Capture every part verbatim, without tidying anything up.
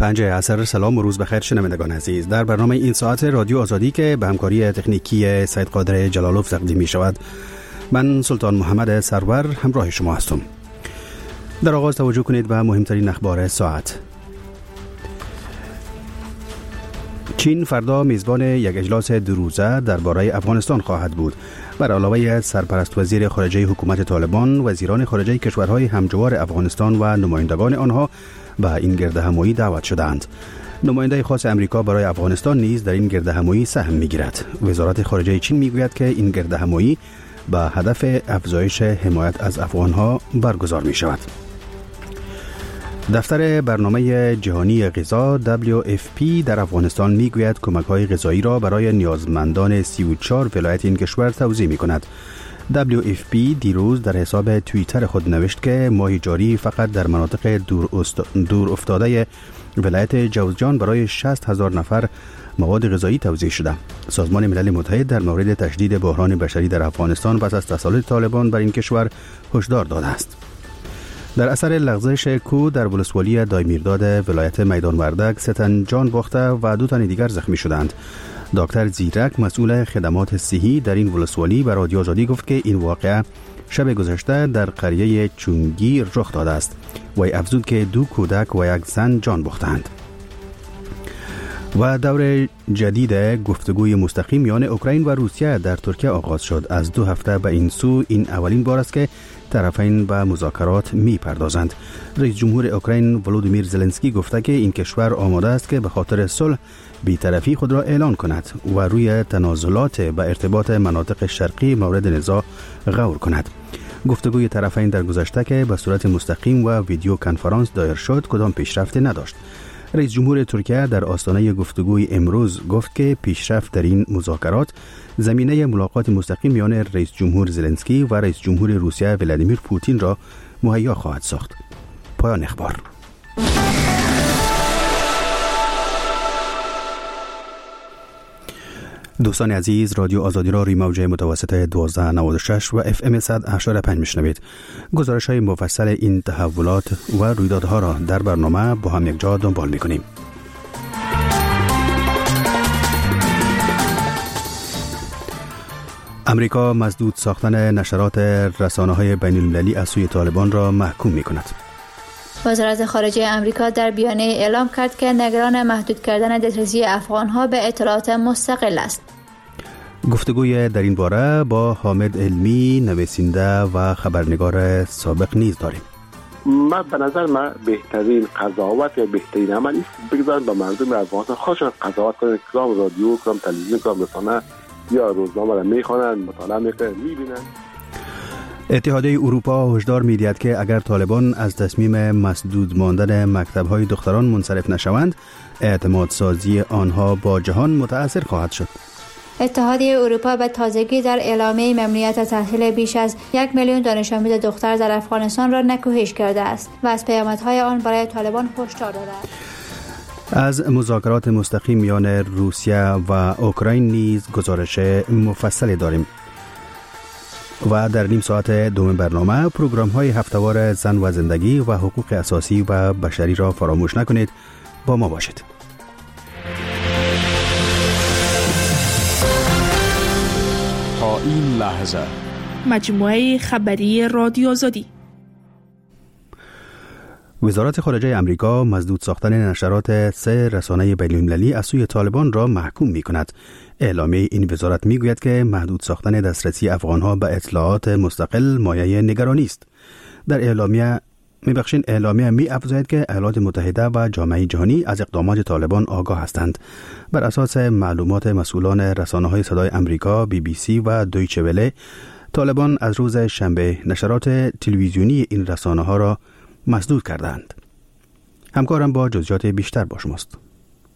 پنج عصر. سلام و روز بخیر شنوندگان عزیز. در برنامه این ساعت رادیو آزادی که به همکاری تکنیکی سید قادر جلالوف تقدیم می شود، من سلطان محمد سرور همراه شما هستم. در آغاز توجه کنید به مهمترین اخبار ساعت. چین فردا میزبان یک اجلاس دو روزه درباره افغانستان خواهد بود. بر علاوه سرپرست وزیر خارجه حکومت طالبان، وزیران خارجه کشورهای همجوار افغانستان و نمایندگان آنها به این گردهمایی دعوت شدند. نماینده خاص امریکا برای افغانستان نیز در این گردهمایی سهم می‌گیرد. وزارت خارجه چین میگوید که این گردهمایی به هدف افزایش حمایت از افغانها برگزار می‌شود. دفتر برنامه جهانی غذا دبلیو اف پی در افغانستان میگوید کمک‌های غذایی را برای نیازمندان سی و چهار ولایت این کشور توزیع می‌کند. دبلیو اف پی دیروز در حساب توییتر خود نوشت که ماه جاری فقط در مناطق دور, است... دور افتاده ولایت جوزجان برای شصت هزار نفر مواد غذایی توزیع شده. سازمان ملل متحد در مورد تشدید بحران بشری در افغانستان پس از تسلط طالبان بر این کشور هشدار داده است. در اثر لغزش کوه در ولسوالی دایمیرداد ولایت میدان وردک سه تن جان باخته و دو تن دیگر زخمی شدند. دکتر زیرک مسئول خدمات صحی در این ولسوالی به رادیو آزادی گفت که این واقعه شب گذشته در قریه چونگی رخ داده است. وی افزود که دو کودک و یک زن جان باختند. و دور جدید گفتگوی مستقیم میان اوکراین و روسیه در ترکیه آغاز شد. از دو هفته به این سو این اولین بار است که طرفین به مذاکرات می پردازند. رئیس جمهور اوکراین ولودیمیر زلنسکی گفته که این کشور آماده است که به خاطر صلح بی‌طرفی خود را اعلان کند و روی تنازلات به ارتباط مناطق شرقی مورد نزاع غور کند. گفتگوی طرفین در گذشته که به صورت مستقیم و ویدیو کنفرانس دایر شد کدام پیشرفتی نداشت. رئیس جمهور ترکیه در آستانه گفتگوی امروز گفت که پیشرفت در این مذاکرات زمینه ملاقات مستقیم میان رئیس جمهور زلنسکی و رئیس جمهور روسیه ولادیمیر پوتین را مهیا خواهد ساخت. پایان اخبار. دوستان عزیز، رادیو آزادی را روی موج متوسط دوازده نود و شش و اف ام صد و هشتاد و پنج میشنوید. گزارش های مفصل این تحولات و رویدادها را در برنامه با هم یک جا دنبال میکنیم. امریکا مسدود ساختن نشرات رسانه‌های بین‌المللی از سوی طالبان را محکوم میکند. وزارت خارجه امریکا در بیانیه اعلام کرد که نگران محدود کردن دسترسی افغانها به اطلاعات مستقل است. گفتگوی در این باره با حامد علمی، نویسنده و خبرنگار سابق نیز داریم. من به نظر من بهترین قضاوت یا بهترین عمل است بگذارن به مردم افغانستان خودشان قضاوت کنند. کدام رادیو، کدام تلویزیون، کدام رسانه یا روزنامه را میخوانند، مطالعه میکنند، میبینند. اتحادیه اروپا هشدار می‌دهد که اگر طالبان از تصمیم مسدود ماندن مکتب‌های دختران منصرف نشوند، اعتماد سازی آنها با جهان متأثر خواهد شد. اتحادیه اروپا به تازگی در اعلامیه ممنوعیت تحصیل بیش از یک میلیون دانش آموز دختر در افغانستان را نکوهش کرده است و از پیامدهای آن برای طالبان هشدار داده است. از مذاکرات مستقیم میان روسیه و اوکراین نیز گزارش مفصلی داریم. و در نیم ساعت دوم برنامه پروگرام های هفته‌وار زن و زندگی و حقوق اساسی و بشری را فراموش نکنید. با ما باشید. تا این لحظه مجموعه خبری رادیو آزادی. وزارت خارجه امریکا مسدود ساختن نشرات سه رسانه بین‌المللی از سوی طالبان را محکوم می کند. اعلامیه این وزارت می گوید که محدود ساختن دسترسی افغانها به اطلاعات مستقل مایه نگرانی است. در اعلامیه می بخشین اعلامیه می افزاید که ایالات متحده و جامعه جهانی از اقدامات طالبان آگاه هستند. بر اساس معلومات مسئولان رسانه‌های صدای امریکا، بی بی سی و دویچه وله، طالبان از روز شنبه نشرات تلویزیونی این رسانه‌ها را مسدود کردند. همکارم با جزئیات بیشتر با شماست.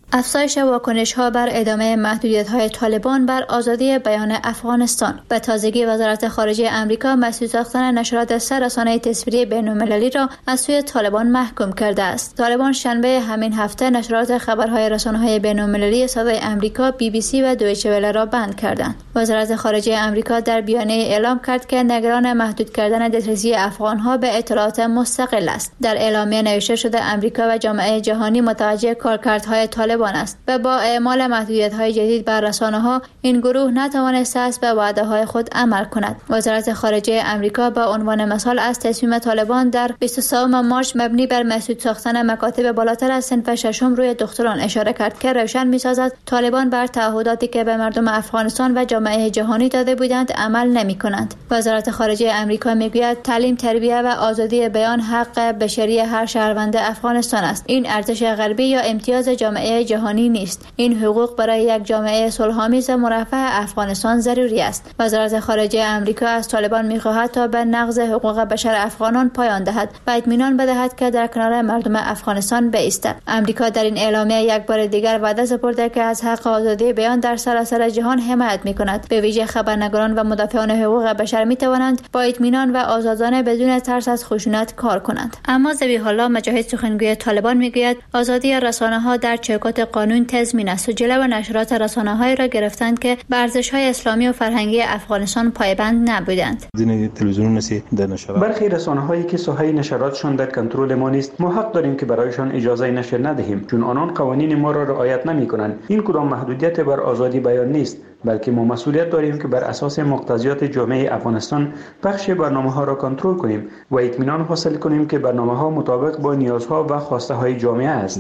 افزایش واکنش‌ها بر ادامه محدودیت‌های طالبان بر آزادی بیان افغانستان. به تازگی وزارت خارجه آمریکا مسدود ساختن نشرات سه رسانه تصویری بین‌المللی را از سوی طالبان محکوم کرده است. طالبان شنبه همین هفته نشرات خبرهای رسانه‌های بین‌المللی صدای آمریکا، بی بی سی و دویچه وله را بند کردند. وزارت خارجه آمریکا در بیانیه اعلام کرد که نگران محدود کردن دسترسی افغان‌ها به اطلاعات مستقل است. در اعلامیه نوشته شده آمریکا و جامعه جهانی متوجه کارکردهای طالبان است و با اعمال محدودیت‌های جدید بر رسانه‌ها این گروه نتوانسته است به وعده‌های خود عمل کند. وزارت خارجه آمریکا به عنوان مثال از تصمیم طالبان در بیست و سوم مارس مبنی بر مسدود ساختن مکاتب بالاتر از صنف ششم روی دختران اشاره کرد که روشن می‌سازد طالبان بر تعهداتی که به مردم افغانستان و جامعه جهانی داده بودند عمل نمی‌کنند. وزارت خارجه آمریکا می‌گوید تعلیم، تربیت و آزادی بیان حق بشری هر شهروند افغانستان است. این ارزش غربی یا امتیاز جامعه جهانی نیست. این حقوق برای یک جامعه صلح‌آمیز مرفه افغانستان ضروری است. وزارت خارجه آمریکا از طالبان می‌خواهد تا به نقض حقوق بشر افغانان پایان دهد و اطمینان بدهد که در کنار مردم افغانستان بایستد. آمریکا در این اعلامیه یک بار دیگر وعده سپرده که از حق آزادی بیان در سراسر جهان حمایت می‌کند. به ویژه خبرنگاران و مدافعان حقوق بشر می‌توانند با اطمینان و آزادانه بدون ترس از خشونت کار کنند. اما ذبیح الله مجاهد سخنگوی طالبان می‌گوید آزادی رسانه‌ها در چوکات قانون تضمین است و جلو نشرات رسانه‌هایی را گرفتند که به ارزش‌های اسلامی و فرهنگی افغانستان پایبند نبودند. برخی رسانه‌هایی که ساحه نشراتشان در کنترل ما نیست، ما حق داریم که برایشان اجازه نشر ندهیم، چون آنان قوانین ما را رعایت نمی‌کنند. این کدام محدودیت بر آزادی بیان نیست، بلکه ما مسئولیت داریم که بر اساس مقتضیات جامعه افغانستان بخش برنامه‌ها را کنترل کنیم و اطمینان حاصل کنیم که برنامه‌ها مطابق با نیازها و خواسته‌های جامعه است.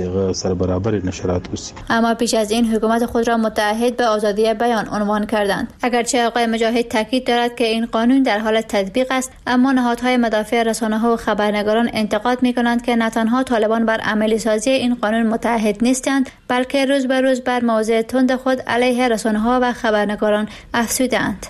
اما پیش از این حکومت خود را متعهد به آزادی بیان عنوان کردند. اگرچه آقای مجاهد تاکید دارد که این قانون در حال تطبیق است، اما نهادهای مدافع رسانه‌ها و خبرنگاران انتقاد می‌کنند که نه تنها طالبان بر عملی سازی این قانون متعهد نیستند، بلکه روز به روز بر موضع تند خود علیه رسانه‌ها و خبرنگاران افزودند.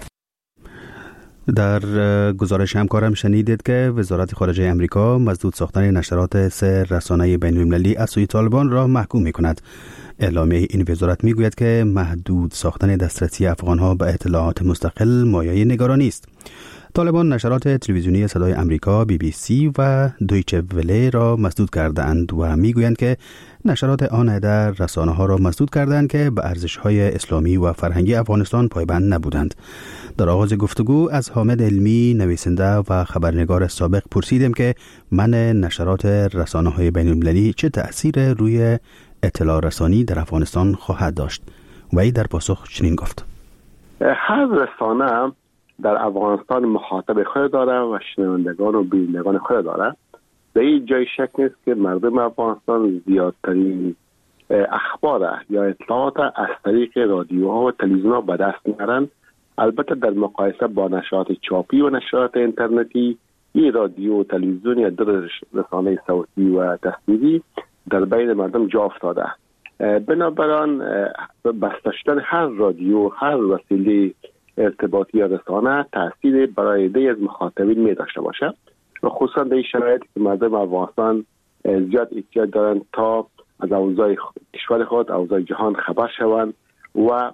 در گزارش همکارم شنیدید که وزارت خارجه امریکا مسدود ساختن نشرات سه رسانه بین‌المللی از سوی طالبان را محکوم می‌کند. اعلامیه این وزارت می‌گوید که محدود ساختن دسترسی افغان‌ها به اطلاعات مستقل مایه نگرانی است. طالبان نشرات تلویزیونی صدای آمریکا، بی بی سی و دویچه وله را مسدود کردند و میگویند که نشرات آن در رسانه‌ها را مسدود کردند که به ارزش‌های اسلامی و فرهنگی افغانستان پایبند نبودند. در آغاز گفتگو از حامد علمی، نویسنده و خبرنگار سابق پرسیدیم که منع نشرات رسانه‌های بین‌المللی چه تأثیر روی اطلاع رسانی در افغانستان خواهد داشت. و ای در پاسخ چنین گفت: هر رسانه در افغانستان مخاطب خود داره و شنوندگان و بینندگان خود داره. در این جای شک نیست که مردم افغانستان زیادترین اخبار یا اطلاعات از طریق رادیوها و تلویزیونها به دست میارن. البته در مقایسه با نشرات چاپی و نشرات اینترنتی، این رادیو و تلویزیون یا در رسانه صوتی و تصویری در بین مردم جا افتاده. بنابراین بسته شدن هر رادیو، هر وسیله ارتباطی یا رسانه تأثیر برای عده از مخاطبین می داشته باشه و خصوصا در این شرایط که مردم افغانستان زیاد احتیاج دارند تا از اوضاع کشور خود، اوضاع جهان خبر شوند و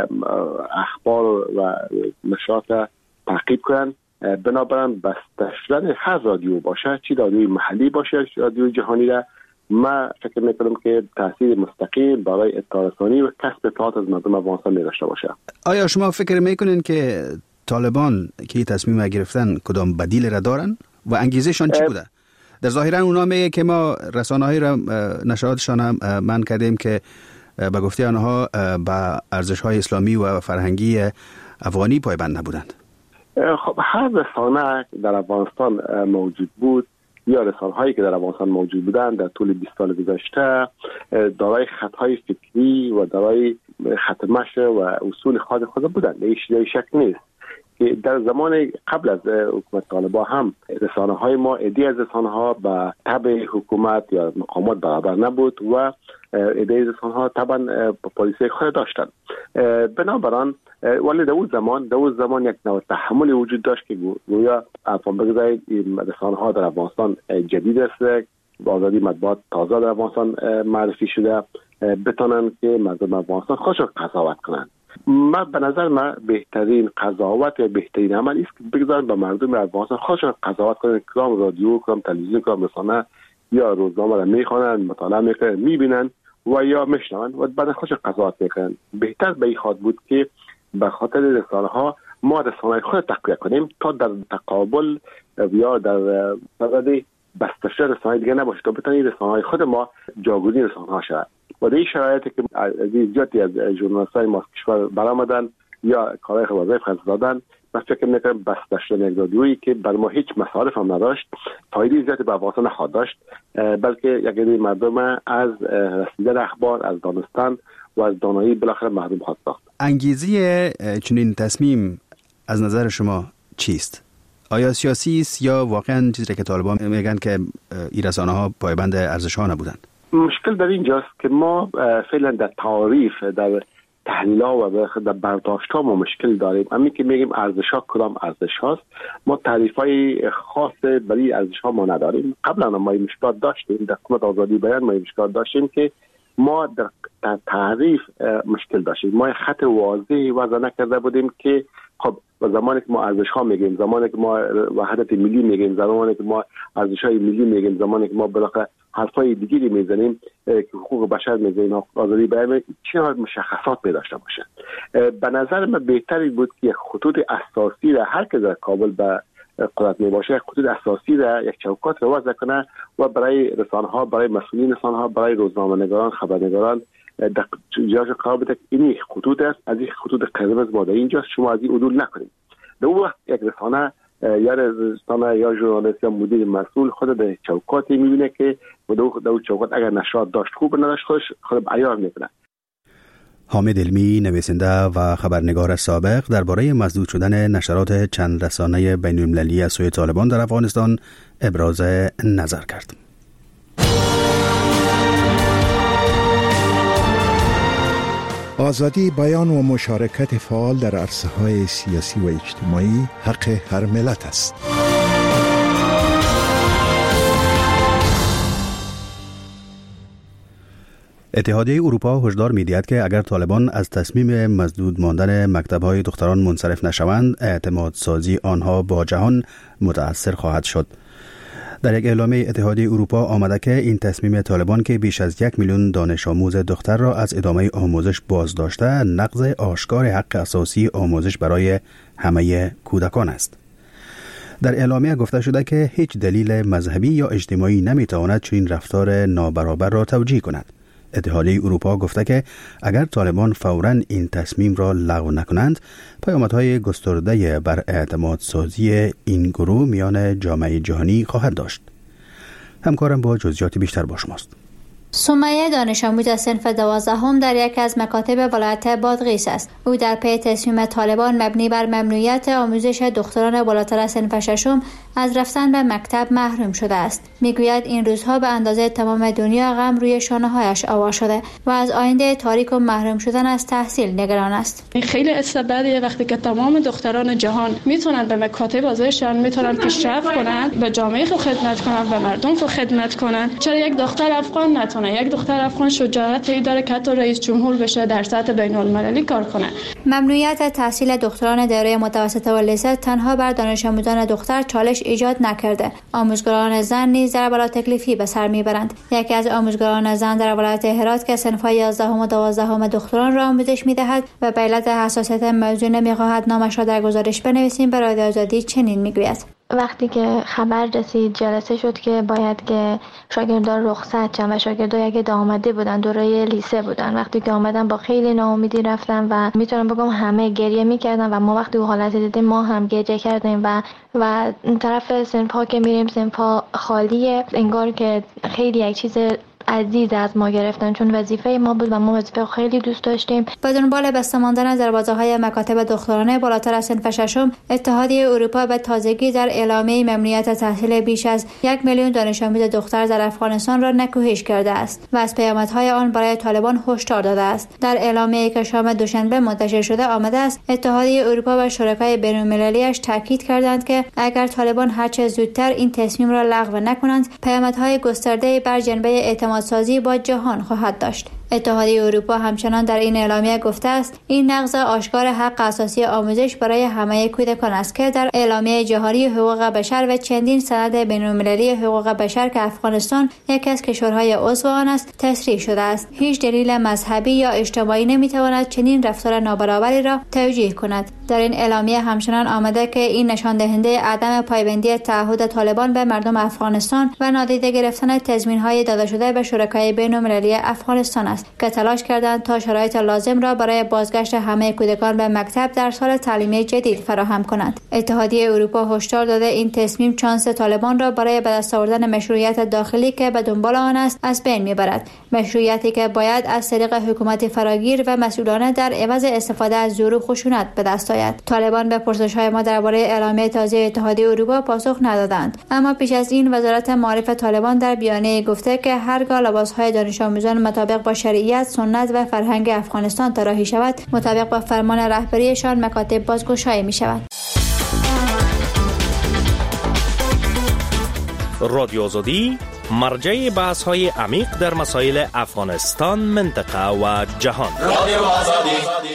اخبار و نشرات تعقیب کنند. بنابراین بسته شدن هر رادیو باشه، چی رادیوی محلی باشه، رادیوی جهانی را، ما فکر میکنم که تاثیر مستقیم برای اطلاع رسانی و کسب اطلاعات از مردم افغانستان می داشته باشه. آیا شما فکر میکنین که طالبان که تصمیم گرفتن کدام بدیل را دارن و انگیزشان چی بوده؟ در ظاهرا اونا میگه که ما رسانه‌های را نشراتشان هم منع کردیم که به گفته آنها با ارزش‌های اسلامی و فرهنگی افغانی پایبند نبودند. خب هر رسانه در افغانستان موجود بود یا رسانه‌هایی که در افغانستان موجود بودند در طول بیست سال گذشته دارای خطهای فکری و دارای خط مشی و اصول خاص خود بودند. هیچ شک نیست که در زمان قبل از حکومت طالبان هم رسانه‌های ما، عده‌ای از رسانه‌ها به تبع حکومت یا مقامات برابر نبود و عده‌ای از رسانه‌ها طبعا پالیسی خود داشتند. بنابراین ولی در اون زمان در اون زمان یک نوع تحملی وجود داشت که گویا افغان بگذارید این رسانه‌ها در افغانستان جدید است، آزادی مطبوعات تازه در افغانستان معرفی شده، بتونن که مردم افغانستان خودشون قضاوت کنن. من به نظر من بهترین قضاوت یا بهترین عمل است که بگذارن به مردم افغانستان خودشون قضاوت کنن. کدام رادیو، کدام تلویزیون، کدام رسانه یا روزنامه را میخوانن، مطالعه میکنن، میبینن و یا میشنون و بعد خودشون قضاوت میکنن. بهتر به این خاطر بود که به خاطر رسانه ها ما رسانه خود تقویه کنیم تا در تقابل یا در صدد بسته شدن رسانه دیگه نباشه، تا بتونیم رسانه خود ما جاگزین رسانه ها شود. و در این شرایطی که زیادی از ژورنالیست‌های ما کشور برآمدن یا کارهای وظایف خاص دادن، من فکر می‌کنم بسته شدن یک رادیویی که بر ما هیچ مصارف هم نداشت، فایده زیادی به افغانستان نخواهد داشت، بلکه یک عده مردم از رسیدن اخبار، از دانستن و از دانایی بالاخره محروم خواهد ساخت. انگیزه چنین تصمیم از نظر شما چیست؟ آیا سیاسی است یا واقعا چیزی که طالبان میگن که این رسانه‌ها پایبند ارزش‌ها نبودند؟ مشکل در اینجاست که ما فعلا در تعریف، در تحلیل‌ها و در برداشت‌ها ما مشکل داریم. همین که میگیم ارزش‌ها کدام ارزش هاست، ما تعریف‌های خاص برای ارزش‌ها ما نداریم. قبلا ما این مشکلات داشتیم، در حکومت آزادی بیان ما این مشکلات داشتیم که ما در تعریف مشکل داشتیم. ما خط واضحی وضع نکرده بودیم که خب زمانی که ما ارزش‌ها میگیم، زمانی که ما وحدت ملی میگیم، زمانی که ما ارزش‌های ملی میگیم، زمانی که ما بالاخره حرفای دیگری میزنیم که حقوق بشر میزنیم، آزادی بیان، چه مشخصات می داشته باشه. به نظر من بهتری بود که یک خطوط اساسی را هر که در کابل به قدرت می باشه، یک خطوط اساسی را، یک چوکات را وضع کنه و برای رسانه‌ها، برای مسئولین رسانه‌ها، برای روزنامه‌نگاران، خبرنگاران در جاش قرار بده که این خطوط است، از این خطوط قرمز ما در اینجاست، شما از این عدول نکنید. در اون وقت یک رسانه یا رسانه یا ژورنالیست یا مدیر مسئول خود در چوکاتی میبینه که در اون چوکات اگر نشاط داشت خوب، نداشت خودش خود عیار میکنه. حامد علمی، نویسنده و خبرنگار سابق، درباره مسدود شدن نشرات چند رسانه بین المللی از سوی طالبان در افغانستان ابراز نظر کرد. آزادی بیان و مشارکت فعال در عرصه‌های سیاسی و اجتماعی حق هر ملت است. اتحادیه اروپا هشدار می‌دهد که اگر طالبان از تصمیم مسدود ماندن مکتب‌های دختران منصرف نشوند، اعتماد سازی آنها با جهان متأثر خواهد شد. در یک اعلامیه اتحادیه اروپا آمده که این تصمیم طالبان که بیش از یک میلیون دانش آموز دختر را از ادامه آموزش باز داشته، نقض آشکار حق اساسی آموزش برای همه کودکان است. در اعلامیه گفته شده که هیچ دلیل مذهبی یا اجتماعی نمیتواند چنین رفتار نابرابر را توجیه کند. اتحادیه اروپا گفته که اگر طالبان فوراً این تصمیم را لغو نکنند، پیامدهای گسترده بر اعتماد سازی این گروه میان جامعه جهانی خواهد داشت. همکارم با جزئیات بیشتر با شماست. سمیه دانش آموز صنف دوازدهم در یک از مکاتب ولایت بادغیس است. او در پی تصمیم طالبان مبنی بر ممنوعیت آموزش دختران بالاتر از صنف ششم از رفتن به مکتب محروم شده است. میگوید این روزها به اندازه تمام دنیا غم روی شانه‌هایش آوا شده و از آینده تاریک و محروم شدن از تحصیل نگران است. خیلی استبدادیه وقتی که تمام دختران جهان میتونن به مکاتب آزادشان میتونن پیشرفت کنن، به جامعه خود خدمت کنن، به مردم خود خدمت کنن. چرا یک دختر افغان نتونه؟ یک دختر افغان شجاعتی داره که حتی رئیس جمهور بشه، در سطح بین المللی کار کنه. ممنوعیت تحصیل دختران دوره متوسطه و لیسه تنها بر دانش آموزان دختر چالش ایجاد نکرده. آموزگاران زن نیز در بلا تکلیفی به سر میبرند. یکی از آموزگاران زن در ولایت هرات که صنف‌های یازدهم و دوازدهم دختران را آموزش میدهد و به علت حساسیت موضوع نمیخواهد نامش را در گزارش بنویسیم، به رادیو آزادی چنین میگوید: وقتی که خبر رسید، جلسه شد که باید که شاگردان رخصت شدن و شاگردان اگه آمده بودن، دوره لیسه بودن، وقتی که آمدن با خیلی ناامیدی رفتن و میتونم بگم همه گریه میکردن و ما وقتی اون حالت دیدیم ما هم گریه کردیم و و طرف صنف‌ها که میریم صنف‌ها خالیه، انگار که خیلی یک چیز عزیز از ما گرفتن، چون وظیفه ما بود و ما وظیفه خیلی دوست داشتیم. به دنبال بسته ماندن دروازه‌های مکاتب دخترانه بالاتر از صنف ششم، اتحادیه اروپا به تازگی در اعلامیه ممنوعیت تحصیل بیش از یک میلیون دانش آموز دختر در افغانستان را نکوهش کرده است و از پیامدهای آن برای طالبان هشدار داده است. در اعلامیه‌ای که شام دوشنبه منتشر شده آمده است اتحادیه اروپا و شرکای بین‌المللی‌اش تاکید کردند که اگر طالبان هرچه زودتر این تصمیم را لغو نکنند، پیامدهای گسترده بر جنبه اعتمادسازی با جهان خواهد داشت. اتحادیه اروپا همچنان در این اعلامیه گفته است این نقض آشکار حق اساسی آموزش برای همه کودکان است که در اعلامیه جهانی حقوق بشر و چندین سند بین‌المللی حقوق بشر که افغانستان یکی از کشورهای عضو آن است تصریح شده است. هیچ دلیل مذهبی یا اجتماعی نمیتواند چنین رفتار نابرابری را توجیه کند. در این اعلامیه همچنان آمده که این نشان دهنده عدم پایبندی تعهد طالبان به مردم افغانستان و نادیده گرفتن تضمین‌های داده شده به شرکای بین‌المللی افغانستان است که تلاش کردند تا شرایط لازم را برای بازگشت همه کودکان به مکتب در سال تعلیمی جدید فراهم کنند. اتحادیه اروپا هشدار داده این تصمیم چانس طالبان را برای به دست آوردن مشروعیت داخلی که به دنبال آن است از بین میبرد، مشروعیتی که باید از طریق حکومت فراگیر و مسئولانه در عوض استفاده از زور و خشونت به دست آید. طالبان به پرسش‌های ما درباره اعلامیه تازه اتحادیه اروپا پاسخ ندادند، اما پیش از این وزارت معارف طالبان در بیانیه گفته که هرگاه لباس‌های دانش آموزان مطابق با شریعت، سنت و فرهنگ افغانستان طراحی شود، مطابق با فرمان رهبریشان مکاتب بازگشایی می‌شود. رادیو آزادی مرجع بحث‌های عمیق در مسائل افغانستان، منطقه و جهان. رادیو آزادی.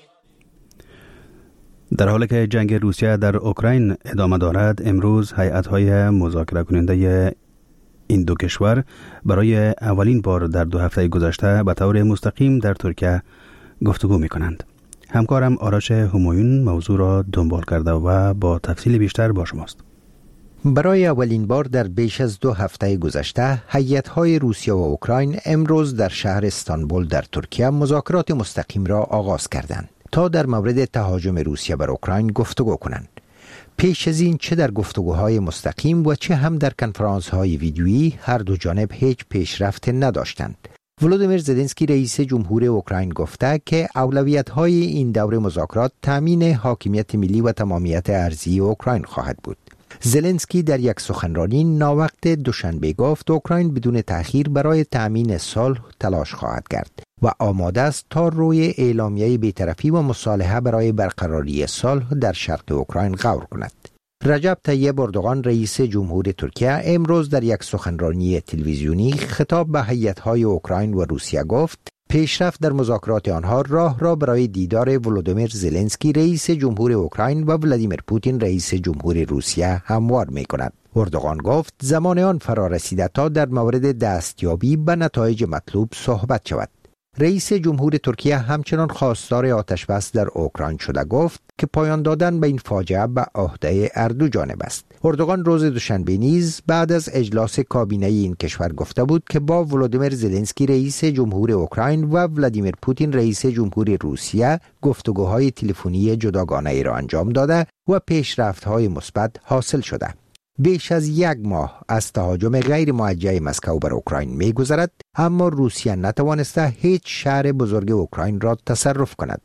در حالی که جنگ روسیه در اوکراین ادامه دارد، امروز هیئت‌های مذاکره کننده این دو کشور برای اولین بار در دو هفته گذشته به طور مستقیم در ترکیه گفتگو می‌کنند. همکارم آرش همایون موضوع را دنبال کرده و با تفصیل بیشتر با شماست. برای اولین بار در بیش از دو هفته گذشته، هیئت‌های روسیه و اوکراین امروز در شهر استانبول در ترکیه مذاکرات مستقیم را آغاز کردند تا در مورد تهاجم روسیه بر اوکراین گفتگو کنند. پیش از این چه در گفتگوهای مستقیم و چه هم در کنفرانس‌های ویدیویی هر دو جانب هیچ پیشرفت نداشتند. ولودیمیر زلنسکی رئیس جمهور اوکراین گفته که اولویت‌های این دور مذاکرات تامین حاکمیت ملی و تمامیت ارضی اوکراین خواهد بود. زلنسکی در یک سخنرانی ناوقت دوشنبه گفت اوکراین بدون تأخیر برای تامین صلح تلاش خواهد کرد و آماده است تا روی اعلامیه بی‌طرفی و مصالحه برای برقراری صلح در شرق اوکراین غور کند. رجب طیب اردوغان رئیس جمهور ترکیه امروز در یک سخنرانی تلویزیونی خطاب به هیئت‌های اوکراین و روسیه گفت پیشرفت در مذاکرات آنها راه را برای دیدار ولودیمیر زلنسکی رئیس جمهور اوکراین و ولادیمیر پوتین رئیس جمهور روسیه هموار می‌کند. اردوغان گفت زمان آن فرا رسیده تا در مورد دستیابی به نتایج مطلوب صحبت شود. رئیس جمهور ترکیه همچنان خواستار آتش بس در اوکراین شده گفت که پایان دادن به این فاجعه به عهده هر دو جانب است. اردوغان روز دوشنبه نیز بعد از اجلاس کابینه این کشور گفته بود که با ولودیمیر زلنسکی رئیس جمهور اوکراین و ولادیمیر پوتین رئیس جمهور روسیه گفتگوهای تلفنی جداگانه ای را انجام داده و پیشرفت‌های مثبت حاصل شده. بیش از یک ماه از تهاجم غیر موجه مسکو بر اوکراین می‌گذرد، اما روسیه نتوانسته هیچ شهر بزرگ اوکراین را تصرف کند.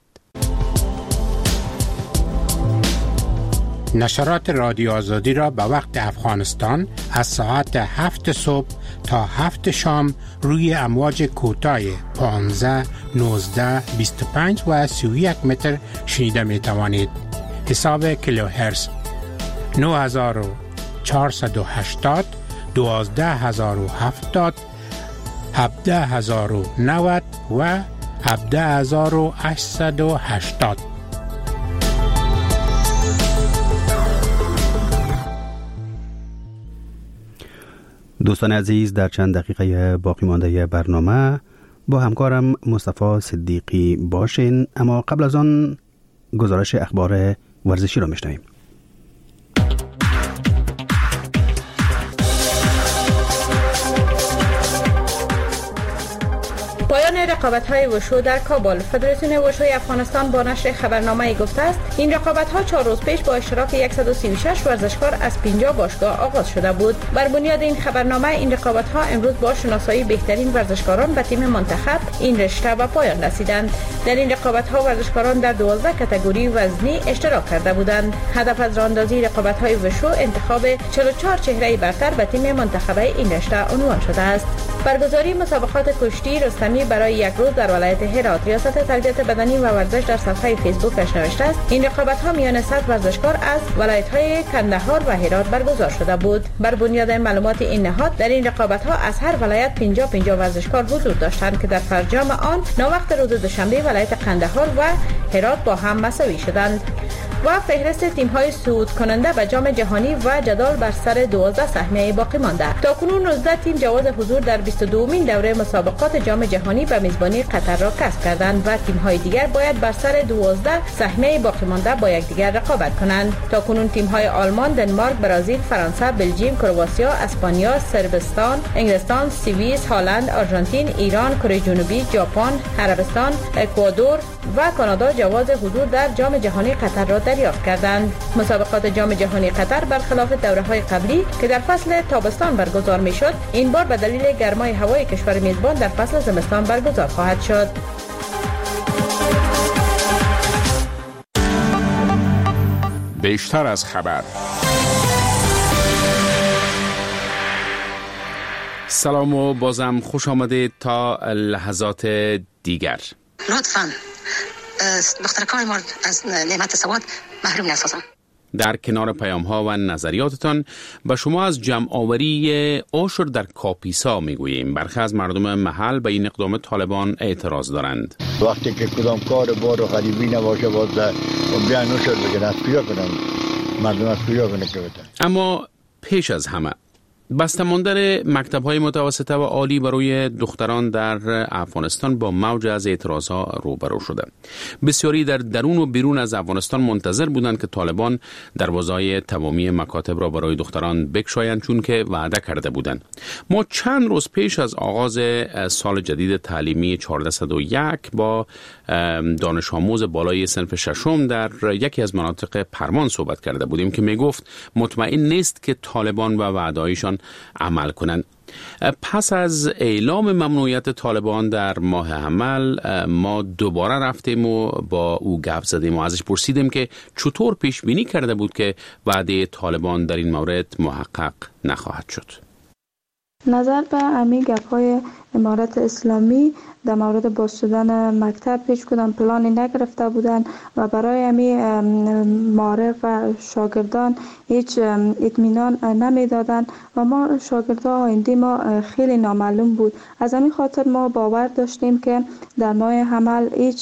نشرات رادیو آزادی را به وقت افغانستان از ساعت هفت صبح تا هفت شام روی امواج کوتاه پانزده، نوزده، بیست و پنج و سی و یک متر شنیده می توانید. حساب کیلوهرتز نه هزار و چهارصد و هشتاد، دوازده هزار و هفتاد، هفده هزار و نود و هفده هزار و هشتصد و هشتاد. دوستان عزیز، در چند دقیقه باقی مانده برنامه با همکارم مصطفی صدیقی باشین، اما قبل از آن گزارش اخبار ورزشی را میشنویم. پایان رقابت‌های وشو در کابل. فدراسیون وشوی افغانستان با نشر خبرنامه‌ای گفته است این رقابت‌ها چهار روز پیش با اشتراک صد و سی و شش ورزشکار از پنجاه باشگاه آغاز شده بود. بر بنیاد این خبرنامه این رقابت‌ها امروز با شناسایی بهترین ورزشکاران و تیم منتخب این رشته به پایان رسیدند. در این رقابت‌ها ورزشکاران در دوازده کاتگوری وزنی اشتراک کرده بودند. هدف از راه‌اندازی رقابت‌های وشو انتخاب چهل و چهار چهره برتر به تیم منتخب این رشته عنوان شده است. برگزاری مسابقات کشتی رستمی برای یک روز در ولایت هرات. ریاست تربیت بدنی و ورزش در صفحه فیسبوکش نوشته است این رقابت‌ها میان صد ورزشکار از ولایت‌های کندهار و هرات برگزار شده بود. بر بنیاد معلومات این نهاد در این رقابت‌ها از هر ولایت پنجاه پنجاه ورزشکار حضور داشتند که در فرجام آن نوبت روز دوشنبه ولایت قندهار و هرات با هم مساوی شدند. و فهرست تیم‌های صعود کننده به جام جهانی و جدال بر سر دوازده سهمیه باقی مانده. تاکنون نوزده تیم جواز حضور در بیست و دومین دوره مسابقات جام جهانی به میزبانی قطر را کسب کردند و تیم‌های دیگر باید بر سر دوازده سهمیه باقی مانده با یکدیگر رقابت کنند. تاکنون تیم‌های آلمان، دنمارک، برزیل، فرانسه، بلژیم، کرواتیا، اسپانیا، صربستان، انگلستان، سوئیس، هلند، آرژانتین، ایران، کره جنوبی، ژاپن، عربستان، اکوادور و کانادا جواز حضور در جام جهانی قطر را دریافت کردند. مسابقات جام جهانی قطر برخلاف دوره‌های قبلی که در فصل تابستان برگزار می‌شد، این بار به دلیل گرمای هوای کشور میزبان در فصل زمستان برگزار خواهد شد. بیشتر از خبر. سلام و بازم خوش آمدید تا لحظات دیگر. لطفاً دخترکان ما از نعمت سواد محروم نسازن. در کنار پیام ها و نظریاتتان به شما از جمع آوری عشر در کاپیسا میگوییم. برخی از مردم محل به این اقدام طالبان اعتراض دارند. وقتی که کدام کار بار و غریبی نباشه باز بیان عشر بگن از کجا کنن، مردم از کجا کنن که بتن. اما پیش از همه بسته‌ماندن مکتب‌های متوسطه و عالی برای دختران در افغانستان با موج از اعتراضها روبرو شده. بسیاری در درون و بیرون از افغانستان منتظر بودند که طالبان دروازه‌های تمامی مکاتب را برای دختران بگشایند، چون که وعده کرده بودند. ما چند روز پیش از آغاز سال جدید تعلیمی چهارصد و یک با دانش آموز بالای صنف ششم در یکی از مناطق پرمان صحبت کرده بودیم که میگفت مطمئن نیست که طالبان و وعده‌هایشان عمل کنند. پس از اعلام ممنوعیت طالبان در ماه حمل ما دوباره رفتیم و با او گپ زدیم و ازش پرسیدیم که چطور پیش بینی کرده بود که وعده طالبان در این مورد محقق نخواهد شد. نظر به امی گپ‌های امارت اسلامی در مورد باز شدن مکتب هیچ کدام پلانی نگرفته بودند و برای امی معارف و شاگردان هیچ اطمینان نمیدادند و ما شاگردان آینده ما خیلی نامعلوم بود. از همین خاطر ما باور داشتیم که در ماه حمل هیچ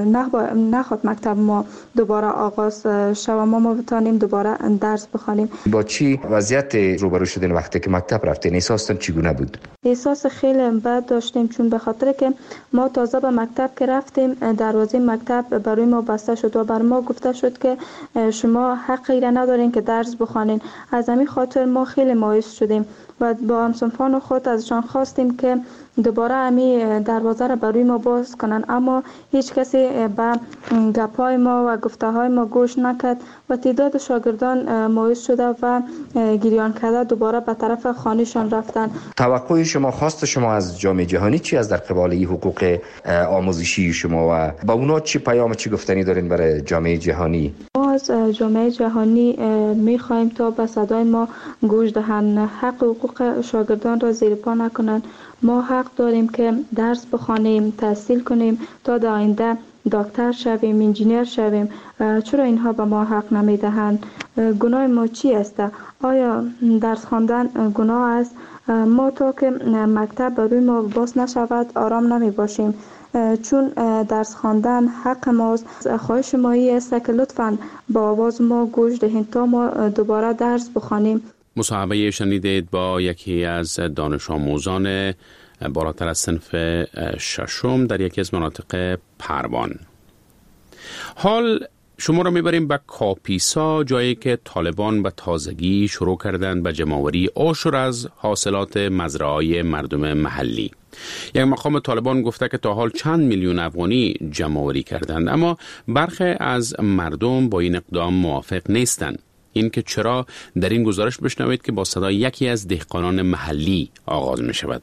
نخواد مکتب ما دوباره آغاز شود، ما ما بتانیم دوباره درس بخوانیم. با چی وضعیت روبرو شدین وقتی که مکتب رفتین؟ احساستان چگونه بود؟ احساس خیلی بد داشتیم، چون به خاطر که ما تازه به مکتب که رفتیم دروازه مکتب برای ما بسته شد و بر ما گفته شد که شما حقی را ندارین که درس بخوانین. از همین خاطر ما خیلی مایوس شدیم و با همسنفان خود ازشان خواستیم که دوباره امی دروازه را برای ما باز کنن، اما هیچ کسی به گپای ما و گفته های ما گوش نکرد و تعداد شاگردان مایوس شده و گریان کرده دوباره به طرف خانهشان رفتن. توقع شما، خواست شما از جام جهانی چی از در قبال این حقوق آموزشی شما و با اونا چی پیام چی گفتنی دارین برای جام جهانی؟ ما از جام جهانی میخوایم تا به صدای ما گوش دهند، حق حقوق شاگردان را زیر پا نکنند. ما حق داریم که درس بخوانیم، تحصیل کنیم تا در آینده دکتر شویم، انجینیر شویم. چرا اینها به ما حق نمیدهند؟ گناه ما چی است؟ آیا درس خواندن گناه است؟ ما تا که مکتب برای ما باز نشود آرام نمی باشیم، چون درس خواندن حق ماست. خواهش مایی است که لطفاً با آواز ما گوش دهید تا ما دوباره درس بخوانیم. مصاحبه شنیدید با یکی از دانش آموزان بالاتر از صنف ششم در یکی از مناطق پروان. حال شما را میبریم به کاپیسا، جایی که طالبان به تازگی شروع کردند به جمع‌آوری عشر از حاصلات مزرعه‌های مردم محلی. یک مقام طالبان گفته که تا حال چند میلیون افغانی جمع‌آوری کردند، اما برخی از مردم با این اقدام موافق نیستند. این که چرا، در این گزارش بشنوید که با صدای یکی از دهقانان محلی آغاز می شود.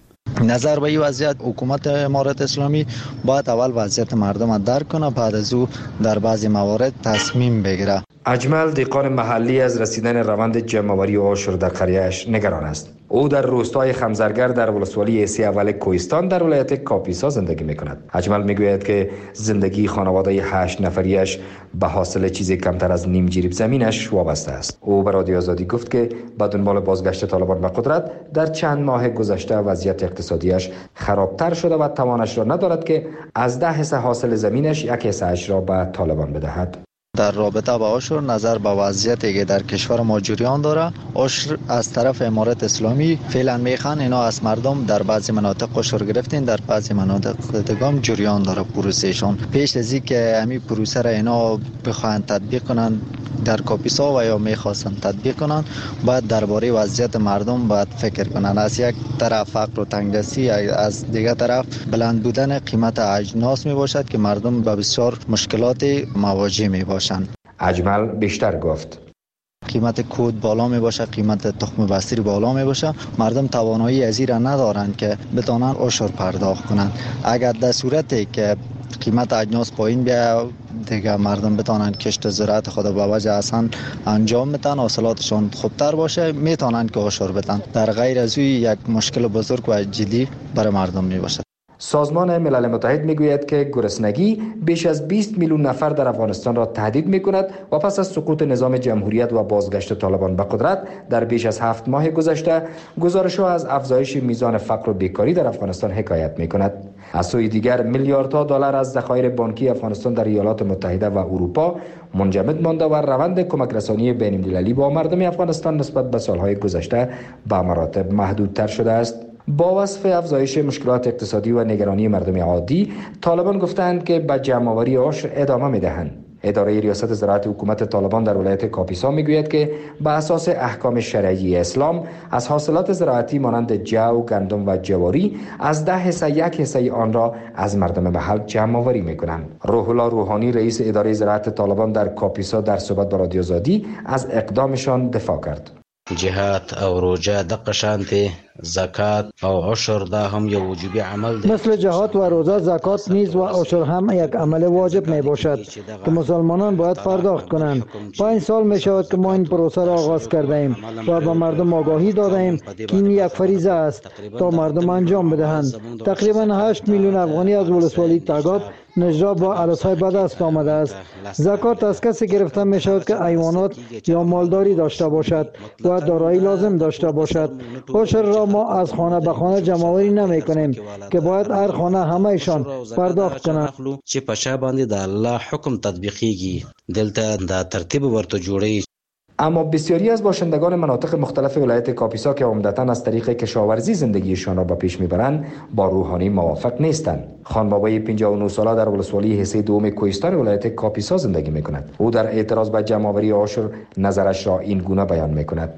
نظر به این وضعیت حکومت امارت اسلامی باید اول وضعیت مردم را درک کنه، بعد از او در بعضی موارد تصمیم بگیره. اجمل دهقان محلی از رسیدن روند جمع‌آوری عشر در قریه‌اش نگران است. او در روستای خمزرگر در ولسوالی سی اول کوهستان در ولایت کاپیسا زندگی می‌کند. اجمل می‌گوید که زندگی خانواده هشت نفریش به حاصل چیزی کمتر از نیم جریب زمینش وابسته است. او به رادیو آزادی گفت که به دنبال بازگشت طالبان به قدرت در چند ماه گذشته وضعیت اقتصادیش خرابتر شده و توانش را ندارد که از ده حصه حاصل زمینش یک حصه اش را به طالبان بدهد. در رابطه با عشر نظر به وضعیتی که در کشور ما جریان داره، عشر از طرف امارت اسلامی فعلا میخوان اینا از مردم در بعضی مناطق عشر گرفتین، در بعضی مناطق دیگه جریان داره پروسهشون. پیش از اینکه همین پروسه را اینا بخواهند تطبیق کنن در کاپیسا و یا میخواستن تطبیق کنن، باید درباره وضعیت مردم باید فکر کنن. از یک طرف فقر و تنگدستی، از دیگر طرف بلند بودن قیمت اجناس می باشد که مردم به بسیار مشکلات مواجه می باشند. اجمل بیشتر گفت قیمت کود بالا می باشه، قیمت تخم بستری بالا می باشه، مردم توانایی از این را ندارند که بتونن عشر پرداخت کنند. اگر در صورتی که قیمت اجناس پایین بیا دیگه مردم بتونن کشت زراعت خود به وجه اصلا انجام میتن، حاصلاتشون خوبتر باشه، میتونن که عشر بدن. در غیر از این یک مشکل بزرگ و جدی برای مردم می باشه. سازمان ملل متحد میگوید که گرسنگی بیش از بیست میلیون نفر در افغانستان را تهدید میکند و پس از سقوط نظام جمهوریت و بازگشت طالبان به قدرت در بیش از هفت ماه گذشته، گزارش‌ها از افزایش میزان فقر و بیکاری در افغانستان حکایت میکند. از سوی دیگر میلیاردها دلار از ذخایر بانکی افغانستان در ایالات متحده و اروپا منجمد مانده و روند کمک رسانی بین‌المللی با مردم افغانستان نسبت به سالهای گذشته به مراتب محدودتر شده است. با وصف افزایش مشکلات اقتصادی و نگرانی مردم عادی، طالبان گفتند که به جمع‌آوری عشر ادامه می‌دهند. اداره ریاست زراعت حکومت طالبان در ولایت کاپیسا میگوید که به اساس احکام شرعی اسلام از حاصلات زراعتی مانند جو، گندم و جواری از ده حصه یک حصه آن را از مردم محل جمع‌آوری میکنند. روح الله روحانی رئیس اداره زراعت طالبان در کاپیسا در صحبت با رادیو آزادی از اقدامشان دفاع کرد. جهات او روزه دقه شانتی زکات او عشر دا هم یو وجوبی عمل ده. مثل جهات و روزه، زکات نیز و عشر هم یک عمل واجب می باشد که مسلمانان باید پرداخت کنند. پنج سال می شود که ما این پروسه را آغاز کرده ایم و به مردم آگاهی داده ایم که این یک فریضه است تا مردم انجام بدهند. تقریبا هشت میلیون افغانی از ولسوالی تگاب نجرا با عرصهای به دست آمده است. زکات از کسی گرفته می شود که حیوانات یا مالداری داشته باشد و دارایی لازم داشته باشد. عشر را ما از خانه به خانه جمع‌آوری نمی کنیم که باید هر خانه همه‌شان پرداخت کنند. چې په شا باندې د الله حکم تطبیقیږي دلته د ترتیب ورته جوړي. اما بسیاری از باشندگان مناطق مختلف ولایت کاپیسا که عمدتاً از طریق کشاورزی زندگیشان را به پیش میبرند با روحانی موافق نیستند. خان بابای پنجاه و نه ساله در ولسوالی حصه دوم کوهستان ولایت کاپیسا زندگی میکند. او در اعتراض به جمع‌آوری عشر نظرش را این گونه بیان میکند.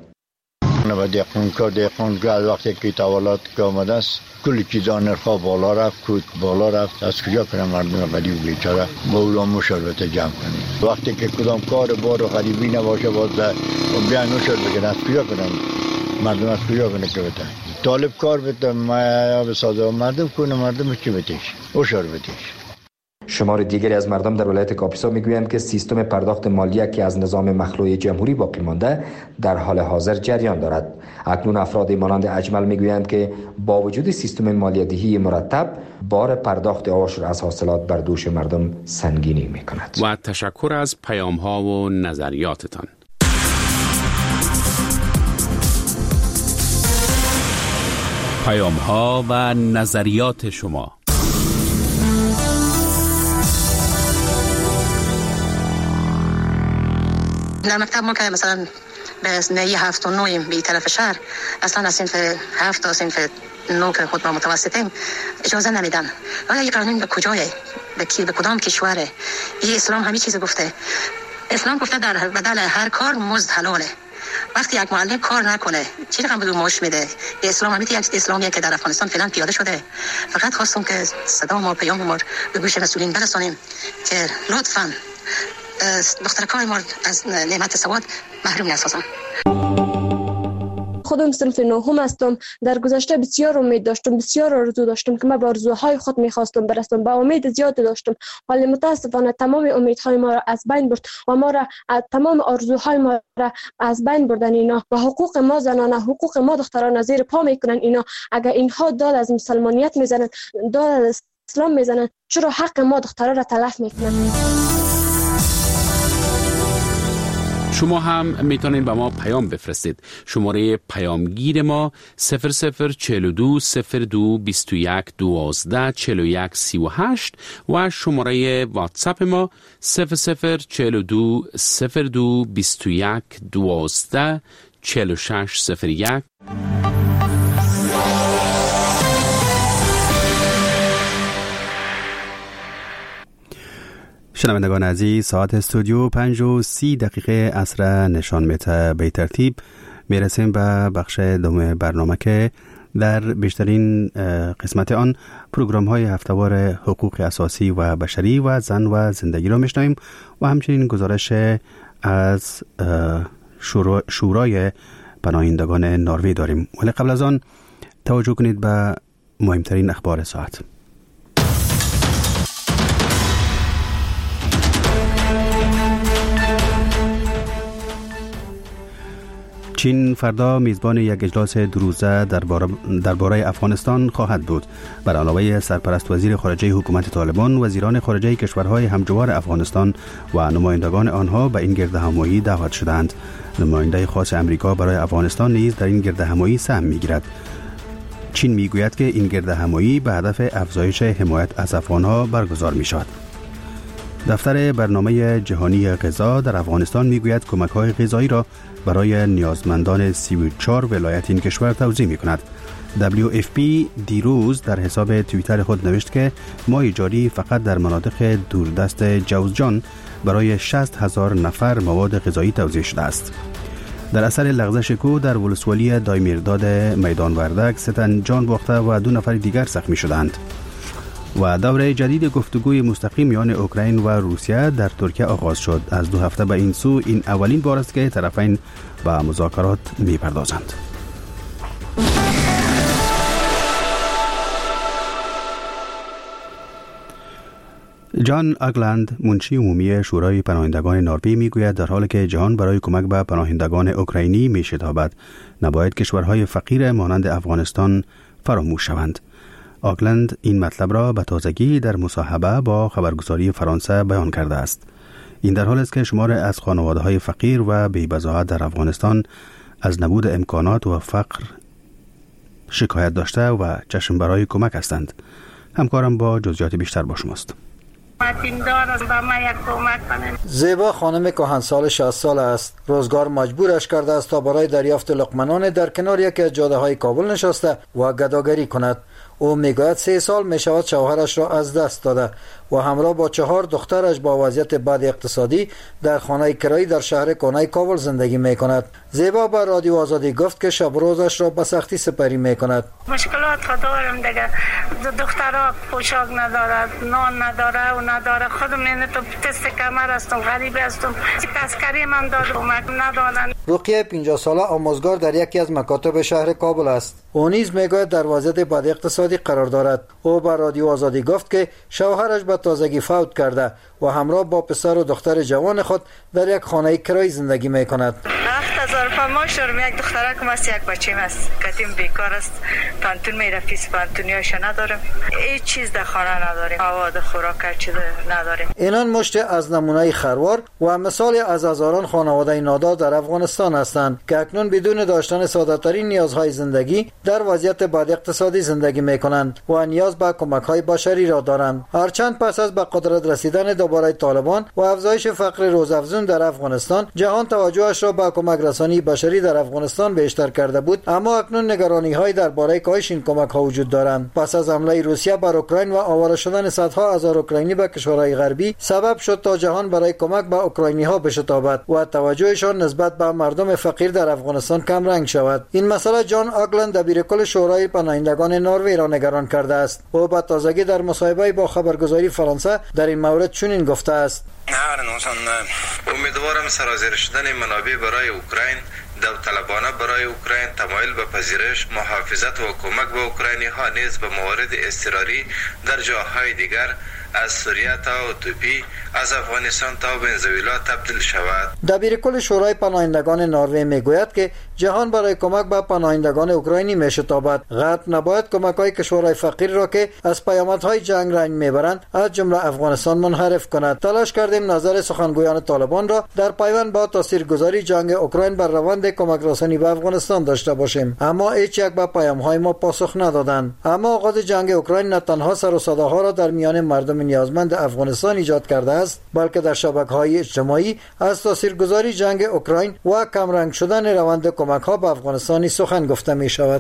و دهقان کار دهقان که از وقتی که تولد که آمده است کلی چیزا نرخا بالا رفت، کود بالا رفت. از کجا کنم مردم غریب بیچاره با اولام مشاربت جمع کنیم؟ وقتی که کدام کار بار و غریبی نباشه باز بیان نشد بگن از کجا کنم مردم از کجا کنه که بتن طالب کار بتن ما بسازه مردم کنه مردم چی بتیش اشار بتیش. شمار دیگری از مردم در ولایت کاپیسا میگویند که سیستم پرداخت مالیه که از نظام مخلوع جمهوری باقی مانده در حال حاضر جریان دارد. اکنون افراد مانند اجمل میگویند که با وجود سیستم مالیه دهی مرتب بار پرداخت عشر از حاصلات بر دوش مردم سنگینی میکند. و تشکر از پیام ها و نظریاتتان. پیام ها و نظریات شما. در مکتب ما که مثلا به نهی هفت و نویم به طرف شهر اصلا از صنف هفت تا صنف نو که خود ما متوسطیم اجازه نمیدن. آیا این قانون به کجایه؟ به کی به کدام کشوره. این اسلام همین چیز گفته. اسلام گفته در بدل هر کار مزد حلاله. وقتی یک معلم کار نکنه چی رقم بدون معاش میده؟ اسلام همین یک اسلامیه که در افغانستان فعلا پیاده شده. فقط خواستم که صدا ما پیام ما به گوش مسئولین برسانیم که لطفاً دخترکای ما از نعمت سواد محروم نسازن. خودم صنف نهم هستم. در گذشته بسیار امید داشتم، بسیار آرزو داشتم که من به آرزوهای خود میخواستم برسم. با امید زیاد داشتم، ولی متاسفانه تمام امیدهای ما را از بین برد و ما را تمام آرزوهای ما را از بین بردن اینا و حقوق ما زنانه، حقوق ما دختران زیر پا میکنن اینا. اگر اینها داد از مسلمانیت میزنن، داد از اسلام میزنن، چرا حق ما دختران را تلف میکنن؟ شما هم میتونید به ما پیام بفرستید. شماره پیامگیر ما صفر صفر چهل و دو صفر دو بیست و یک دوازده چهل و یک سی و هشت و شماره واتساپ ما صفر صفر چهل و دو صفر دو بیست و یک دوازده چهل و شش صفر یک. شنوندگان عزیز، ساعت استودیو پنج و سی دقیقه عصر نشان میده. به ترتیب میرسیم به بخش دوم برنامه که در بیشترین قسمت آن پروگرام های هفته‌وار حقوق اساسی و بشری و زن و زندگی را میشنویم و همچنین گزارش از شورای پناهندگان نروژ داریم. ولی قبل از آن توجه کنید به مهمترین اخبار ساعت. چین فردا میزبان یک اجلاس دو روزه درباره افغانستان خواهد بود. بر علاوه سرپرست وزیر خارجه حکومت طالبان، وزیران خارجه کشورهای همجوار افغانستان و نمایندگان آنها به این گردهمایی دعوت شدند. نماینده خاص امریکا برای افغانستان نیز در این گردهمایی سهم میگیرد. چین میگوید که این گردهمایی به هدف افزایش حمایت از افغانها برگزار می شود. دفتر برنامه جهانی غذا در افغانستان میگوید کمک‌های غذایی را برای نیازمندان سی و چهار ولایت این کشور توزیع می‌کند. دبلیو اف پی دیروز در حساب توییتر خود نوشت که ماه جاری فقط در مناطق دوردست جوزجان برای شصت هزار نفر مواد غذایی توزیع شده است. در اثر لغزش کوه در ولسوالی دایمیرداد میدان وردک سه تن جان باخته و دو نفر دیگر زخمی شدند. و دوره جدید گفتگوی مستقیم میان اوکراین و روسیه در ترکیه آغاز شد. از دو هفته به این سو این اولین بار است که طرفین به مذاکرات می‌پردازند. جان اگلند، منشی عمومی شورای پناهندگان نروژ میگوید در حالی که جهان برای کمک به پناهندگان اوکراینی میشتابد، نباید کشورهای فقیر مانند افغانستان فراموش شوند. آگلند این مطلب را به تازگی در مصاحبه با خبرگزاری فرانسه بیان کرده است. این در حال است که شمار از خانواده‌های فقیر و بی‌بضاعت در افغانستان از نبود امکانات و فقر شکایت داشته و چشم برای کمک هستند. همکارم با جزئیات بیشتر با شماست. زیبا خانم کهنسال شصت ساله است. روزگار مجبورش کرده است تا برای دریافت لقمه در کنار یکی از جاده‌های کابل نشسته و گداگری کند. او میگوید سه سال میشود شوهرش را از دست داده و همراه با چهار دخترش با وضعیت بد اقتصادی در خانه کرایی در شهر کنای کابل زندگی میکند. زیبا با رادیو آزادی گفت که شب روزش را به سختی سپری میکند. مشکلات دارم دیگه. دخترها پوشاک ندارد، نان نداره و نداره. خودم نه تو تست کمر هستم، غریب هستم. پسکری من داد کمک ندارن. رقیه پنجاه ساله آموزگار در یکی از مکاتب شهر کابل است. او نیز میگوید در وضعیت بد اقتصادی قرار دارد. او با رادیو آزادی گفت که شوهرش به تازگی فوت کرده و همراه با پسر و دختر جوان خود در یک خانه کرایی زندگی میکند. هفت هزار پاماش دارم. یک دخترکم است، یک بچیم است. کتیم بیکار است. پانتون میره پیس پانتونیاشو ندارم. هیچ چیز در خانه نداریم. مواد خوراک چیز نداریم. اینان مشت از نمونه خروار و مثال از هزاران خانواده نادار در افغانستان هستند که اکنون بدون داشتن ساده‌ترین نیازهای زندگی در وضعیت بد اقتصادی زندگی میکنند و نیاز به کمک‌های بشری را دارند. هرچند پس از به قدرت رسیدن دوباره طالبان و افزایش فقر روزافزون در افغانستان، جهان توجهش را به کمک رسانی بشری در افغانستان بیشتر کرده بود، اما اکنون نگرانی‌های درباره کاهش این کمک‌ها وجود دارند. پس از حمله روسیه بر اوکراین و آواره شدن صدها هزار اوکراینی به کشورهای غربی سبب شد تا جهان برای کمک به اوکراینی‌ها بشتابد و توجهشان نسبت به مردم فقیر در افغانستان کم رنگ شود. این مسئله جان آگلند دبیرکل شورای پناهندگان نروژ را نگران کرده است. او با تازگی در مصاحبه با خبرگزاری فرانسه در این مورد چنین گفته است: امیدوارم سرازیر شدن منابع برای اوکراین، داوطلبانه برای اوکراین، تمایل به پذیرش، محافظت و کمک به اوکراینی ها نیز به موارد اضطراری در جاهای دیگر از سوریه تا اتوپی، از افغانستان تا ونزوئلا تبدیل شود. دبیرکل شورای پناهندگان نروژ میگوید که جهان برای کمک به پناهندگان اوکراینی میشتابد. غرب نباید کمک‌های کشورهای فقیر را که از پیامدهای جنگ رنج میبرند از جمله افغانستان منحرف کند. تلاش کردیم نظر سخنگویان طالبان را در پیوند با تاثیرگذاری جنگ اوکراین بر روند کمک رسانی به افغانستان داشته باشیم، اما هیچ یک به پیام‌های ما پاسخ ندادند. اما آغاز جنگ اوکراین نه تنها سر و صداها را در میان مردم نیازمند افغانستان ایجاد کرده است، بلکه در شبکه‌های اجتماعی از تاثیرگذاری جنگ اوکراین و کمرنگ شدن روند کمک‌ها به افغانستان سخن گفته می شود.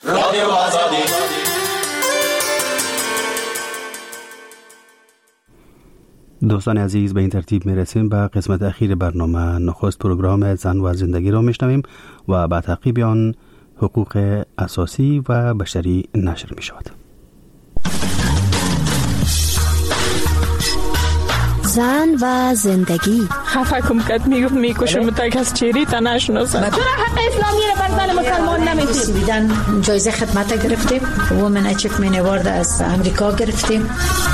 دوستان عزیز، به این ترتیب می رسیم به قسمت اخیر برنامه. نخست پروگرام زن و زندگی را میشنویم و بعد تعقیب آن حقوق اساسی و بشری نشر می شود. زن و زندگی. خفه کم کت میگفت میکشم تک از چیری تا نشناسم. چرا حق اسلامی رو بر زن مسلمان نمیدید؟ بیدن جایزه خدمت گرفتیم، وومن اچیومنت اوارد از امریکا گرفتیم.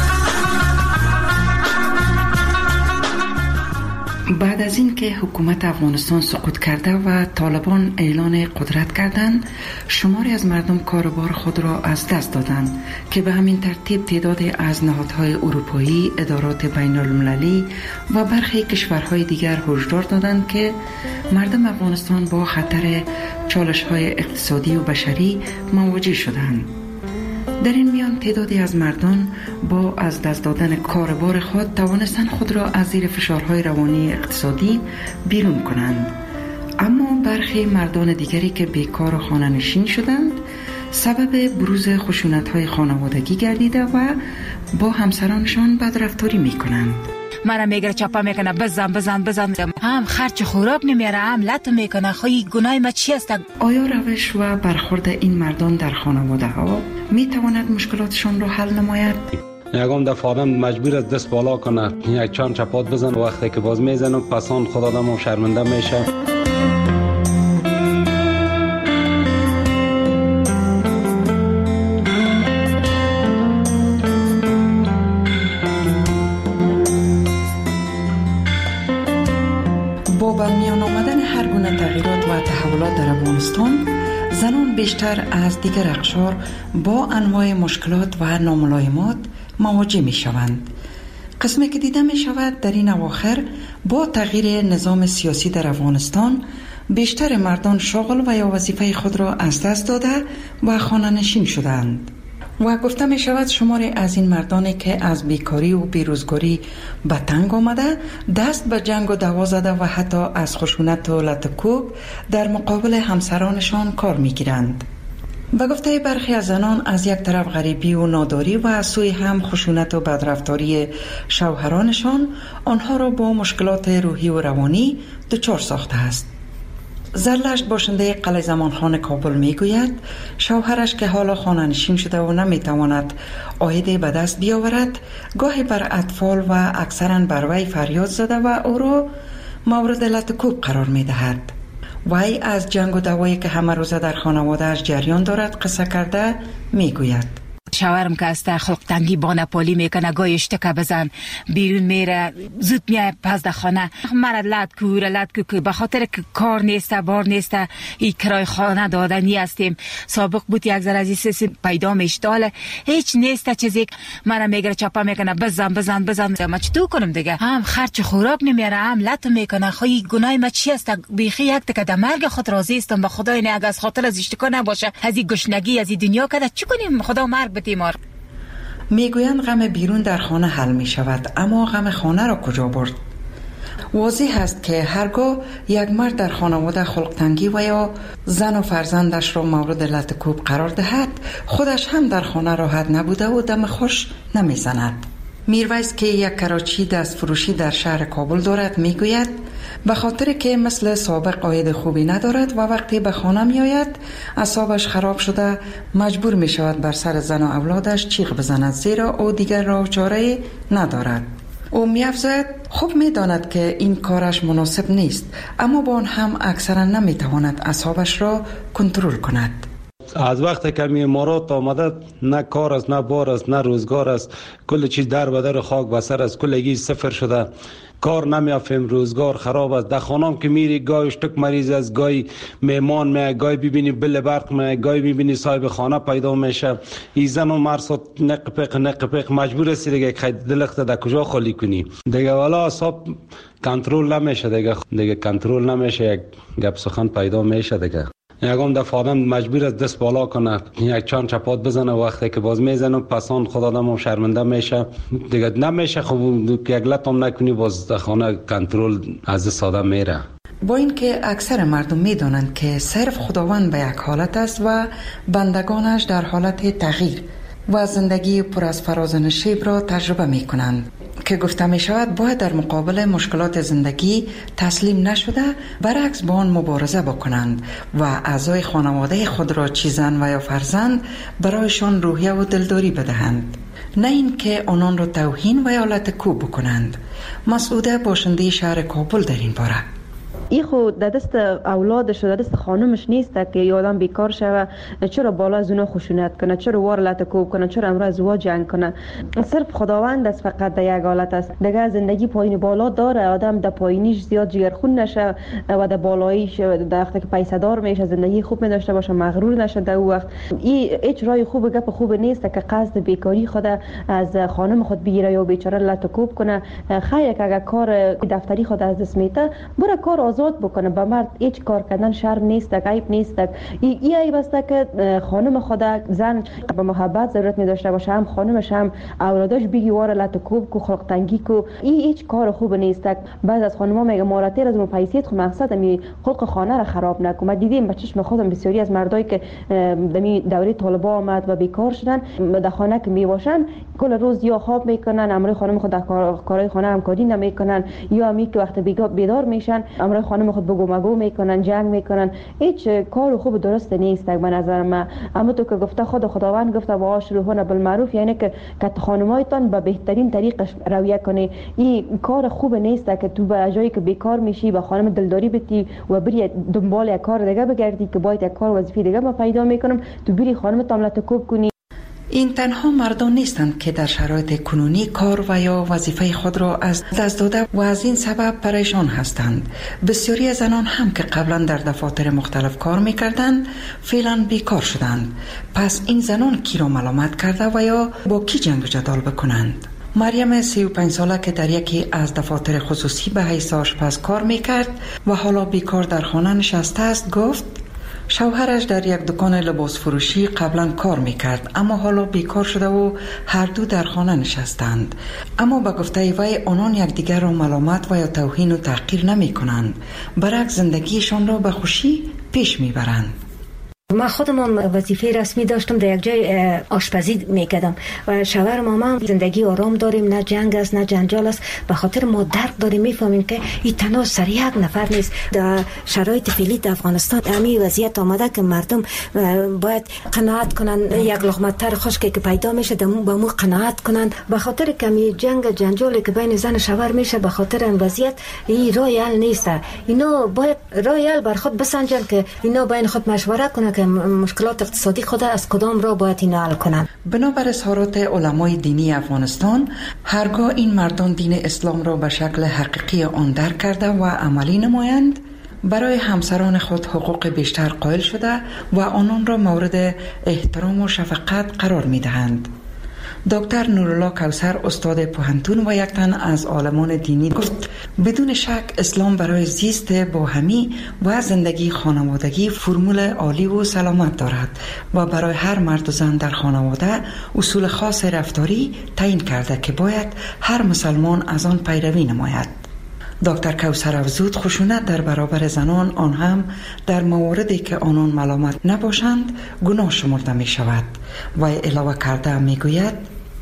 بعد از این که حکومت افغانستان سقوط کرده و طالبان اعلان قدرت کردند، شماری از مردم کاروبار خود را از دست دادند که به همین ترتیب تعدادی از نهادهای اروپایی، ادارات بین المللی و برخی کشورهای دیگر هشدار دادند که مردم افغانستان با خطر چالش‌های اقتصادی و بشری مواجه شدند. در این میان تعدادی از مردم با از دست دادن کاروبار خود توانستند خود را از زیر فشارهای روانی اقتصادی بیرون کنند، اما برخی مردان دیگری که بیکار و خانه نشین شدند سبب بروز خشونت‌های خانوادگی گردیده و با همسرانشان بدرفتاری می‌کنند. منم میگره چپا میکنه بزن بزن بزن، هم خرچ خوراک نمیاره، هم لط میکنه. خواهی گناه ما چی است؟ آیا روش و برخورد این مردان در خانواده ها میتواند مشکلاتشان را حل نماید؟ یکم دفعه آدم مجبور است دست بالا کنه، یک چند چپات بزن، وقتی که باز میزنم پسان خود آدم شرمنده میشه. زنان بیشتر از دیگر اقشار با انواع مشکلات و ناملایمات مواجه می شوند. قسمی که دیده می شود در این اواخر با تغییر نظام سیاسی در افغانستان بیشتر مردان شغل و یا وظیفه خود را از دست داده و خانه نشین شدند و گفته می شود شماری از این مردانی که از بیکاری و بیروزگاری به تنگ آمده دست به جنگ و دعوا زده و حتی از خشونت و لطکوب در مقابل همسرانشان کار می گیرند. به گفته برخی از زنان از یک طرف غریبی و ناداری و از سوی هم خشونت و بدرفتاری شوهرانشان آنها را با مشکلات روحی و روانی دچار ساخته است. زرلشت باشنده قلعه زمانخان کابل میگوید شوهرش که حالا خانه نشین شده و نمیتواند عایدی به دست بیاورد گاهی بر اطفال و اکثرا بر وی فریاد زده و او را مورد لطکوب قرار میدهد. وی از جنگ و دعوایی که همه روزه در خانواده‌اش جریان دارد قصه کرده میگوید شوهرم که از خلق تنگی با نپالی میکنه، گاهی اشتکه بزن بیرون میره، زود میای پس در خانه مرا لد کوره لد کو، به خاطر که کار نیسته بار نیسته ای کرای خانه دادنی هستیم. سابق بود یک ذره از این پیدا میشتاله هیچ نیسته چیزی، مرا میگره چپا میکنه بزن بزن بزن. ما چطور کنم دیگه؟ هم خرچ خوراک نمیاره، هم لط میکنه. خواهی گناه ما چی است؟ بیخی یک تک در مرگ خود راضی استم، به خدای نه از خاطر از اشتکا نباشه، از این گشنگی از این دنیا کده چی کنیم؟ خدا مرگ بیمار. میگویند غم بیرون در خانه حل می شود، اما غم خانه را کجا برد؟ واضح است که هرگاه یک مرد در خانواده خلقتنگی و یا زن و فرزندش را مورد لطکوب قرار دهد، خودش هم در خانه راحت نبوده و دم خوش نمیزند. میرویس که یک کراچی دست فروشی در شهر کابل دارد میگوید به خاطر که مثل سابق عاید خوبی ندارد و وقتی به خانه می آید اعصابش خراب شده مجبور می شود بر سر زن و اولادش چیغ بزند، زیرا او دیگر راه و چاره ندارد. او می افزاید خوب می داند که این کارش مناسب نیست، اما با آن هم اکثرا نمی تواند اعصابش را کنترل کند. از وقتی که می امارات آمده نه کار است، نه بار است، نه روزگار است، کل چیز در بدر خاک بسر است، کلگی صفر شده، کار نمیافیم، روزگار خراب است. در خانم که میری گاهی اشتک مریض است، گاهی میمان می، گاهی ببینی بل برق می، گاهی ببینی صاحب خانه پیدا میشه. این زن و مرسات نقپق نقپق مجبور است دیگه که دلخت در کجا خالی کنی دیگه، والا حساب کنترل نمیشه دیگه، دیگه کنترل نمیشه، یک گپ سخن پیدا میشه دیگه. یکم دفعه آدم مجبور است دست بالا کنه، یک چند چپات بزنه، وقتی که باز میزنه پسان خود آدم شرمنده میشه دیگه، نمیشه خب یک لطم نکنی باز در خانه کنترل از دست آدم میره. با اینکه اکثر مردم میدانند که صرف خداوند به یک حالت است و بندگانش در حالت تغییر و زندگی پر از فراز و نشیب را تجربه می کنند، که گفته می شود باید در مقابل مشکلات زندگی تسلیم نشده، برعکس با آن مبارزه بکنند و اعضای خانواده خود را چه زن و یا فرزند برایشان روحیه و دلداری بدهند، نه این که آنان را توهین و یا لطکوب بکنند. مسعوده باشنده شهر کابل در این باره: ای خود در دست اولادش و در دست خانمش نیست که یه آدم بیکار شوه، چرا بالا از اونا خشونت کنه، چرا وار لطکوب کنه، چرا امروز ازدواج جنگ کنه. صرف خداوند است فقط در یک حالت است دیگه. زندگی پایین بالا داره، آدم در پایینیش زیاد جگرخون نشه و در بالاییش در وقتی که پیسه دار میشه زندگی خوب می داشته باشه، مغرور نشه در اون وقت. این هیچ راه خوب گپ خوب نیست که قصد بیکاری خود از خانم خود بگیره یا بیچاره لطکوب کنه. خیر که اگر کار دفتری خود از دست میته بره کار آزاد بکنه. به مرد هیچ کار کردن شرم نیست، عیب نیست. این ای عیب است که خانم خود زن به محبت ضرورت می داشته باشه، هم خانمش هم اولادش بگی واره لطکوب کو خلق تنگی کو. این هیچ کار خوب نیست. بعض از خانم‌ها میگه ماراتیر از مپایسیت خو مقصد می خلق خانه را خراب نکن. ما دیدیم به چشم خودم بسیاری از مردایی که دمی دوره طالبا آمد و بیکار شدن در خانه که می باشن کل روز یا خواب میکنن، امروز خانم خود در کارهای خانه همکاری نمیکنن، یا امی که وقت بیدار میشن امروز خانم خود بگو مگو میکنن، جنگ میکنن. هیچ کار خوب درست نیست به نظر من. اما تو که گفته خود خداوند گفته و آشروهن بالمعروف، یعنی که که خانمایتان به بهترین طریق رویه کنی. این کار خوب نیست که تو به جایی که بیکار میشی به خانم دلداری بتی و بری دنبال یک کار دیگه بگردی که باید یک کار وظیفه دیگه ما پیدا میکنم، تو بری خانم تام لطکوب کنی. این تنها مردان نیستند که در شرایط کنونی کار و یا وظیفه خود را از دست داده و از این سبب پریشان هستند. بسیاری از زنان هم که قبلا در دفاتر مختلف کار میکردند فعلا بیکار شدند. پس این زنان کی را ملامت کرده و یا با کی جنگ و جدال بکنند؟ مریم سی و پنج ساله که در یکی از دفاتر خصوصی به حیث آشپز کار میکرد و حالا بیکار در خانه نشسته است گفت شوهرش در یک دکان لباس فروشی قبلا کار میکرد، اما حالا بیکار شده و هر دو در خانه نشستند. اما به گفته وی آنان یکدیگر را ملامت و یا توهین و تحقیر نمی کنند، برعکس زندگیشان را به خوشی پیش میبرند. ما خودمان وظیفه رسمی داشتم، در یک جای آشپزی میکردم و شوهر مامان زندگی آرام داریم، نه جنگ است نه جنجال است. به خاطر ما درک داریم، میفهمیم که این تنها سر یک نفر نیست. در شرایط فعلی در افغانستان همین وضعیت آمده که مردم باید قناعت کنن، یک لقمه تر خشکی که پیدا میشه با مو قناعت کنن. به خاطر کمی جنگ جنجالی که بین زن شوهر میشه، به خاطر این وضعیت این راه حل نیست. اینا باید راه حل بر خود بسنجن که اینا بین خود مشوره کنن که مشکلات اقتصادی خود از کدام را باید اینا حل کنن. بنابر اظهارات علمای دینی افغانستان، هرگاه این مردان دین اسلام را به شکل حقیقی آن درک کرده و عملی نمایند، برای همسران خود حقوق بیشتر قائل شده و آنان را مورد احترام و شفقت قرار می دهند. دکتر نورالله کوثر استاد پوهنتون و یک تن از عالمان دینی گفت بدون شک اسلام برای زیست باهمی و زندگی خانوادگی فرمول عالی و سلامت دارد و برای هر مرد و زن در خانواده اصول خاص رفتاری تعیین کرده که باید هر مسلمان از آن پیروی نماید. دکتر کوثر افزود خشونت در برابر زنان آن هم در مواردی که آنان ملامت نباشند گناه شمرده می شود و علاوه کرده می گوید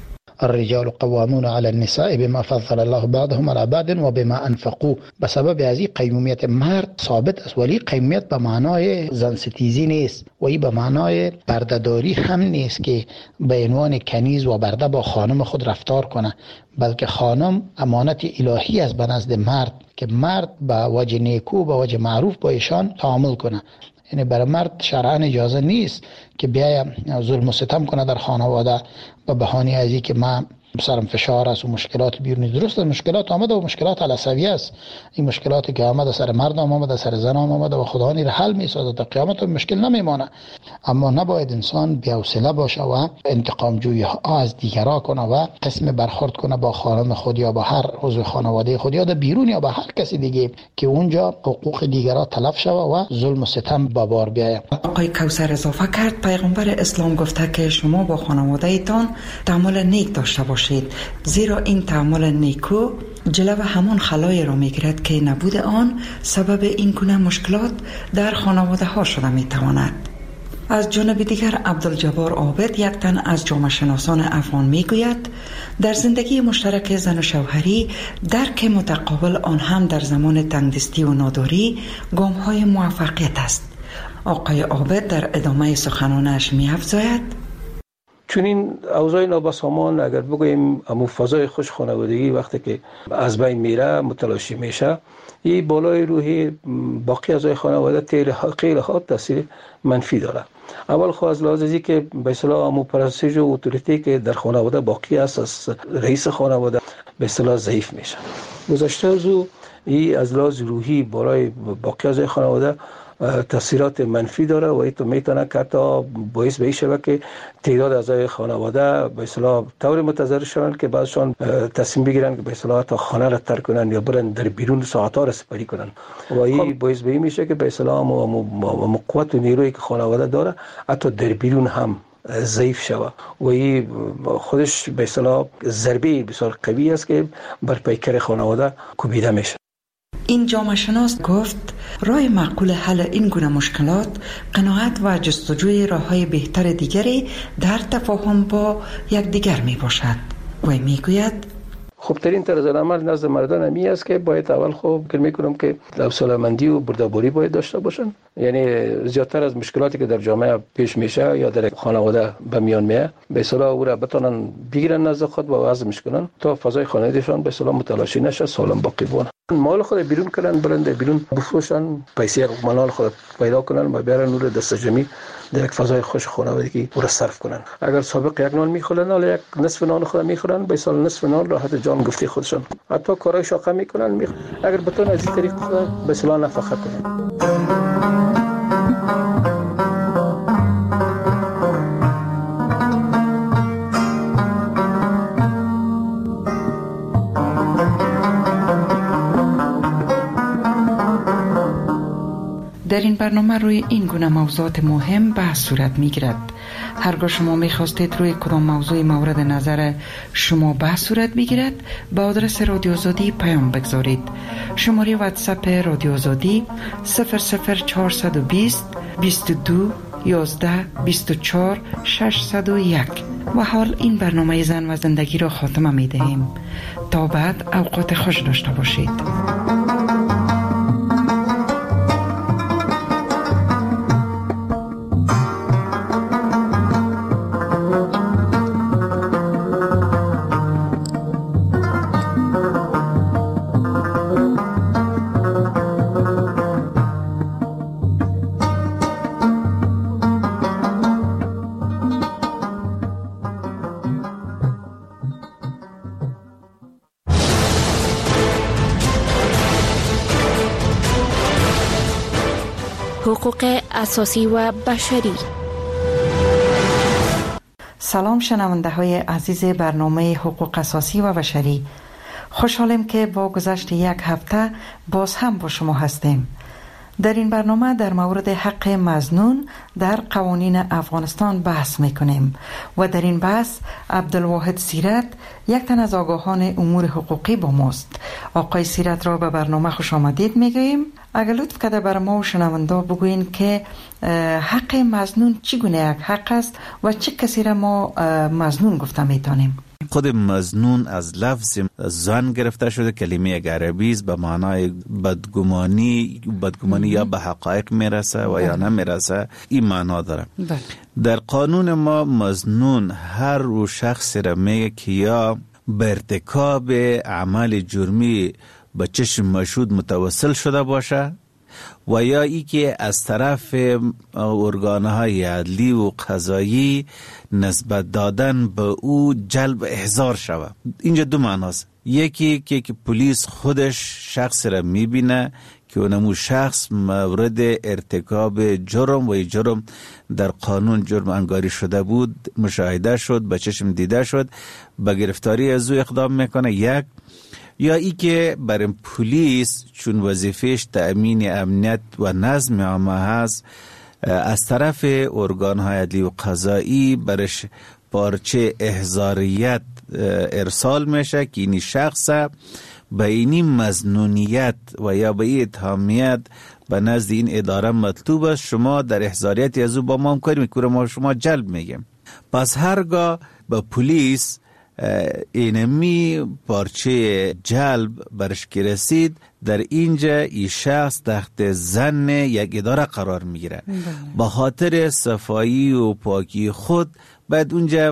الرجال قوامون على النساء بما فضل الله بعضهم على بعض و بما انفقوا. به سبب از این قیمومیت مرد ثابت است، ولی قیمومیت به معنای زن ستیزی نیست و این به معنای بردهداری هم نیست که به عنوان کنیز و برده با خانم خود رفتار کنه، بلکه خانم امانت الهی است به نزد مرد که مرد به وجه نیکو به وجه معروف با ایشان تعامل کنه. یعنی برای مرد شرعاً اجازه نیست که بیاید ظلم و ستم کنه در خانواده به بهانه از این که من سرم فشار است و مشکلات بیرونی. درست مشکلات آمده و مشکلات علصویه است، این مشکلاتی که آمده سر مرد آمده سر زن آمده و خدا را حل می‌سازد، تا قیامت مشکل نمیمانه. اما نباید انسان بی‌حوصله باشه و انتقام جویی ها از دیگران کنه و قسم برخورد کنه با خانم خود یا با هر عضو خانواده خود یا در بیرون یا با هر کسی دیگه که اونجا حقوق دیگران تلف شوه و ظلم و ستم به بار بیاید. آقای کوثر اضافه کرد پیغمبر اسلام گفته که شما با خانواده ایتان تعامل نیک داشته باشید، زیرا این تعامل نیکو جلو همون خلای را میگیرد که نبود آن سبب این گونه مشکلات در خانواده ها شده میتواند. از جانب دیگر عبدالجبار عابد، یک تن از جامعه شناسان افغان میگوید در زندگی مشترک زن و شوهری درک متقابل آن هم در زمان تنگدستی و ناداری گام های موفقیت است. آقای عابد در ادامه سخنانش می‌افزاید چون این اوضاع نابسامان اگر بگوییم امو فضای خوش خانوادگی وقتی که از بین میره متلاشی میشه، این بالای روحی باقی اعضای خانواده خیلی ها تاثیر منفی داره. اول خو از لحاظ ازی که به اصطلاح امو پرستش و اتوریتی که در خانواده باقی است از رئیس خانواده به اصطلاح ضعیف میشه. گذشته از او این از لحاظ روحی بالای باقی اعضای خانواده تاثیرات منفی داره و این میتونه که تا باعث به این شود که تعداد اعضای خانواده به اصطلاح طور متضرر شوند که بعضشان تصمیم بگیرن که به اصطلاح تا خانه را ترک کنن یا برن در بیرون ساعت‌ها را سپری کنن و این باعث به این میشه که به اصطلاح مو قوت و نیرویی که خانواده داره حتی در بیرون هم ضعیف شود و این خودش به اصطلاح ضربه بسیار قوی است که بر پیکر خانواده کوبیده میشه. این جامعه شناس گفت راه معقول حل این گونه مشکلات قناعت و جستجوی راه‌های بهتر دیگری در تفاهم با یکدیگر می باشد و می گوید خوبترین طرز عمل نزد مردان همی است که باید اول خوب فکر میکنم که حوصله‌مندی و بردباری باید داشته باشن. یعنی زیادتر از مشکلاتی که در جامعه پیش میشه یا در خانواده به میان میاد به اصطلاح او را بتونن بگیرن نزد خود و وضعش کنن تا فضای خانوادهشان به اصطلاح متلاشی نشه، سالم باقی بمونه. مال خود بیرون کنن، برن در بیرون بفروشن، پیسه مال خود پیدا کنن و بیارن نور دست جمعی در یک فضای خوش خانوادگی او را صرف کنن. اگر سابق یک نان میخورن ولی یک نصف نان خود میخورن، به سال نصف نان راحت جان گفتی خودشان. حتی کارهای شاقه میکنن، می... اگر بتون از این طریق به اصطلاح نفقه کنن. در این برنامه روی این گونه موضوعات مهم بحث صورت می گیرد. هرگاه شما می خواستید روی کدام موضوع مورد نظر شما بحث صورت بگیرد با آدرس رادیو آزادی پیام بگذارید. شماره واتساپ رادیو آزادی صفر صفر چهارصد و بیست بیست و دو یازده بیست و چهار ششصد و یک. و حال این برنامه زن و زندگی را خاتمه می دهیم. تا بعد اوقات خوش داشته باشید. حقوق اساسی و بشری. سلام شنونده های عزیز برنامه حقوق اساسی و بشری. خوشحالم که با گذشت یک هفته باز هم با شما هستیم. در این برنامه در مورد حق مظنون در قوانین افغانستان بحث میکنیم و در این بحث عبدالواحد سیرت، یک تن از آگاهان امور حقوقی با ماست. آقای سیرت را به برنامه خوش آمدید میگوییم. اگر لطف کرده بر ما و شنونده بگوین که حق مظنون چگونه یک حق است و چه کسی را ما مظنون گفته میتونیم؟ خود مظنون از لفظ ظن گرفته شده، کلمه عربی است، به معنای بدگمانی بدگمانی یا به حقایق میرسه و یا نمیرسه، این معنا داره. بله. در قانون ما مظنون هر رو شخص را میگه که یا به ارتکاب عمل جرمی به چشم مشهود متوسل شده باشه و یا ای که از طرف ارگانهای عدلی و قضایی نسبت دادن به او جلب احضار شود. اینجا دو معناست. یکی که, که پلیس خودش شخص را میبینه که اونمو شخص مورد ارتکاب جرم و جرم در قانون جرم انگاری شده بود، مشاهده شد، به چشم دیده شد، به گرفتاری از او اقدام میکنه. یک یا ای که برای پلیس چون وظیفهش تأمین امنیت و نظم عامه هست، از طرف ارگان‌های عدلی و قضایی برش پارچه احضاریت ارسال میشه که این شخص به این مظنونیت و یا به این اتهامیت به نزد این اداره مطلوب است، شما در احضاریت از او با ما همکاری میکنه، ما شما جلب میگیم. پس هرگاه به پلیس اینمی پارچه جلب برش که رسید، در اینجا این شخص تحت ظن یک اداره قرار میگیره. با خاطر صفایی و پاکی خود باید اونجا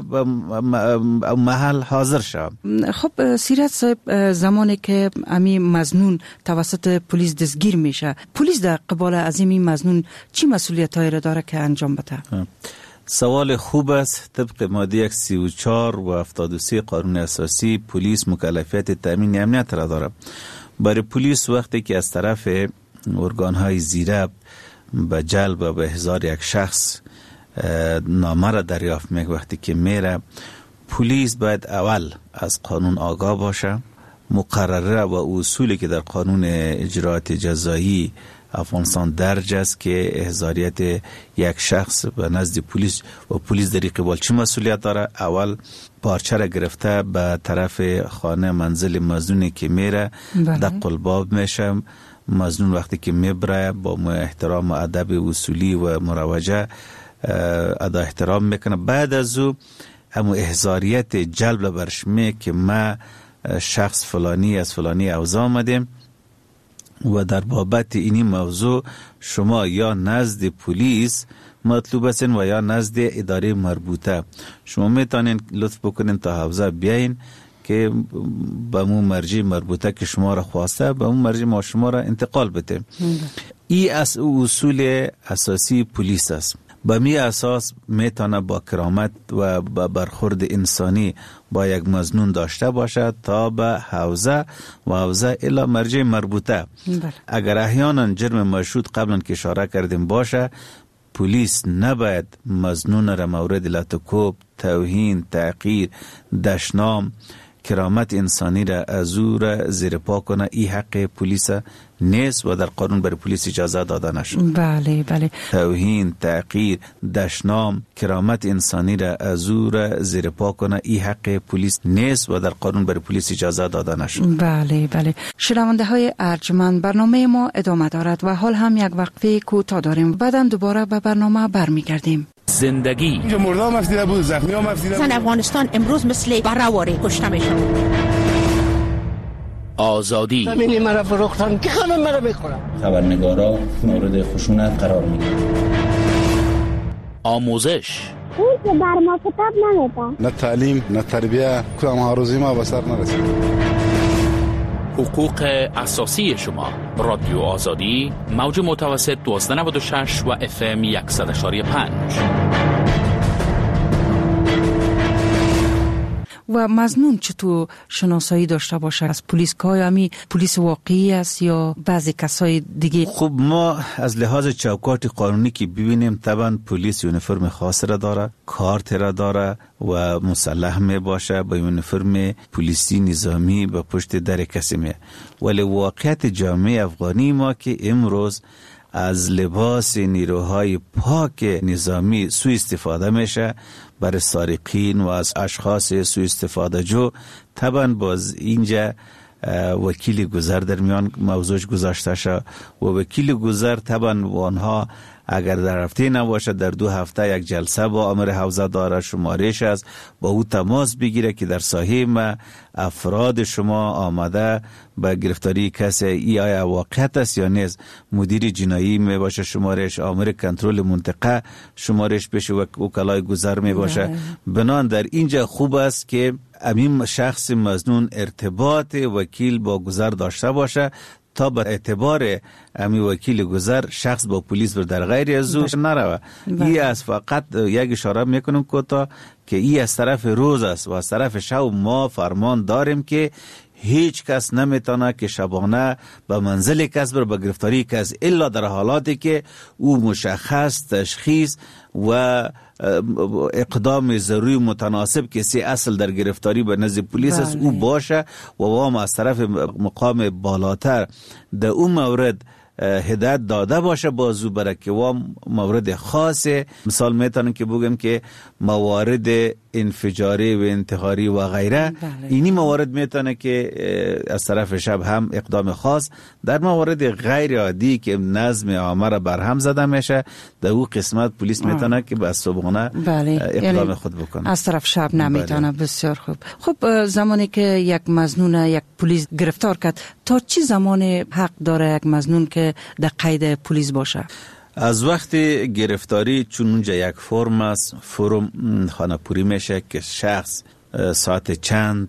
محل حاضر شد. خب سیرت صاحب، زمانی که امی مظنون توسط پلیس دستگیر میشه، پلیس در قبال از این مظنون چی مسئولیت‌هایی را داره که انجام بده؟ سوال خوب است. طبق ماده سی و چهار و هفتاد و سه قانون اساسی، پلیس مکلفیت تامین امنیت را دارد. برای پلیس وقتی که از طرف ارگان‌های زیره به جلب و به احضار یک شخص نامه را دریافت میکنه، وقتی که میره، پلیس باید اول از قانون آگاه باشه، مقرره و اصولی که در قانون اجراات جزایی افغانستان درج است که احضاریت یک شخص به نزد پلیس و پلیس در قبال چه مسئولیت داره. اول پارچه را گرفته به طرف خانه منزل مظنونی که میره، دق الباب میشه. مظنون وقتی که میبره با احترام و ادب اصولی و مروجه ادا احترام میکنه. بعد از او همو احضاریت جلب برش میگه که ما شخص فلانی از فلانی اوضاع آمدیم و در بابت اینی موضوع شما یا نزد پلیس مطلوب هستین و یا نزد اداره مربوطه. شما میتونین لطف بکنین تا حوزه بیاین که به مو مرجع مربوطه که شما را خواسته به مو مرجع ما شما را انتقال بده. ای از اصول اساسی پلیس است. به می اساس میتونه با کرامت و با برخورد انسانی با یک مظنون داشته باشد تا به حوزه و حوزه الی مرجع مربوطه. بله. اگر احیانا جرم مشهود قبلا که اشاره کردیم باشه، پلیس نباید مظنون را مورد لطکوب، توهین، تحقیر، دشنام، کرامت انسانی را از او را زیر پا کنه. این حق پلیس نیست و در قانون برای پلیس اجازه داده نشد. بله بله. توهین، تحقیر، دشنام، کرامت انسانی را از او را زیر پا کنه، این حق پلیس نیست و در قانون برای پلیس اجازه داده نشد. بله بله. شنونده های ارجمند، برنامه ما ادامه دارد و حال هم یک وقفه کوتاه داریم. بعداً دوباره به برنامه برمیگردیم. زندگی اینجا مردم مفیده بود، زخمی ها مفیده بود. افغانستان امروز مثل برآوری کشته میشن. آزادی زمینی مرا فروختن که خانم مرا بخورم. خبرنگارا مورد خشونت قرار میگیرن. آموزش اون که بر ما کتاب نمیده. نه تعلیم نه تربیه، کدام هاروزی ما بسر نرسید. حقوق اساسی شما. رادیو آزادی، موج متوسط دویست و نود و شش و اف ام صد و شش و پنج. و مظنون چطور شناسایی داشته باشه از پلیس؟ که آیا پلیس واقعی است یا بعضی کسای دیگه؟ خب ما از لحاظ چوکات قانونی که ببینیم، طبعا پلیس یونیفرم خاص را داره، کارت را داره و مسلح می باشه با یونیفرم پلیسی نظامی به پشت در کسی می. ولی واقعیت جامعه افغانی ما که امروز از لباس نیروهای پاک نظامی سوء استفاده میشه برای سارقین و از اشخاص سوء استفاده جو. طبعا باز اینجا وکیل گذر در میان موضوعش گذاشته شد و وکیل گذر طبعا آنها اگر در هفته نباشه در دو هفته یک جلسه با امر حوزه داره، شمارش است، با او تماس بگیره که در ساحه ما افراد شما آمده به گرفتاری کسی ای آیا واقعیت است یا نیست. مدیر جنایی می باشه شمارش، آمر کنترل منطقه شمارش بشه و وکلای گذر می باشه. بنان در اینجا خوب است که امین شخص مظنون ارتباط وکیل با گذر داشته باشه تا بر اعتبار امی وکیل گذر شخص با پلیس بر در غیر از او نروه. ای از فقط یک اشاره میکنم کوتاه که ای از طرف روز است و از طرف شب ما فرمان داریم که هیچ کس نمیتونه که شبانه به منزل کس بر به گرفتاری کس الا در حالاتی که او مشخص تشخیص و اقدام ضروری و متناسب کسی اصل در گرفتاری به نزد پلیس است او باشه و وام از طرف مقام بالاتر در اون مورد هدایت داده باشه بازو برای که وام مورد خاصه. مثال میتونم که بگم که موارد انفجاری و انتحاری و غیره اینی موارد میتونه که از طرف شب هم اقدام خاص. در موارد غیر عادی که نظم عامه را برهم زده میشه در او قسمت پلیس میتونه که به صبحانه اقدام خود بکنه، از طرف شب نمیتونه. بسیار خوب. خب زمانی که یک مظنون یک پلیس گرفتار کرد تا چی زمان حق داره یک مظنون که در قید پلیس باشه؟ از وقت گرفتاری چون اونجا یک فرم است، فرم خانه پوری میشه که شخص ساعت چند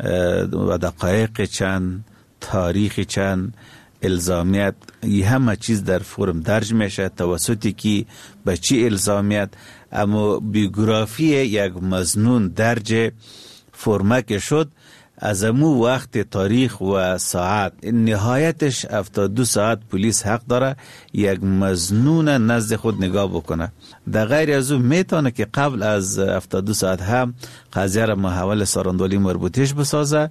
و دقایق چند، تاریخ چند، الزامیت، این همه چیز در فرم درج میشه توسطی که به چی الزامیت. اما بیوگرافی یک مظنون درج فرمه شد از امو وقت، تاریخ و ساعت، نهایتش هفتاد و دو ساعت پلیس حق داره یک مظنون نزد خود نگاه بکنه. در غیر از او میتونه که قبل از هفتاد و دو ساعت هم قضیه را محول ساراندولی مربوطیش بسازه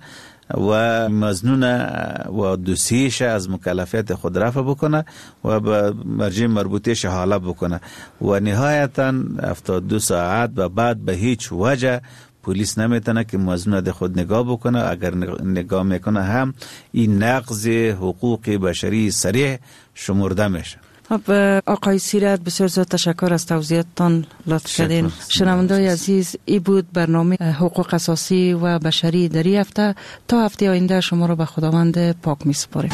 و مظنون و دوسیش از مکلفیت خود رفع بکنه و به مرجع مربوطیش حاله بکنه و نهایتا هفتاد و دو ساعت و بعد به هیچ وجه پلیس نمیتونه که مظنون د خود نگاه بکنه. اگر نگاه میکنه هم این نقض حقوق بشری صریح شمرده میشه. خب آقای سیرت بسیار زیاد تشکر از توضیحاتتان لطف کردین. شنونده‌های عزیز، ای بود برنامه حقوق اساسی و بشری در این هفته. تا هفته آینده شما رو به خداوند پاک میسپاریم.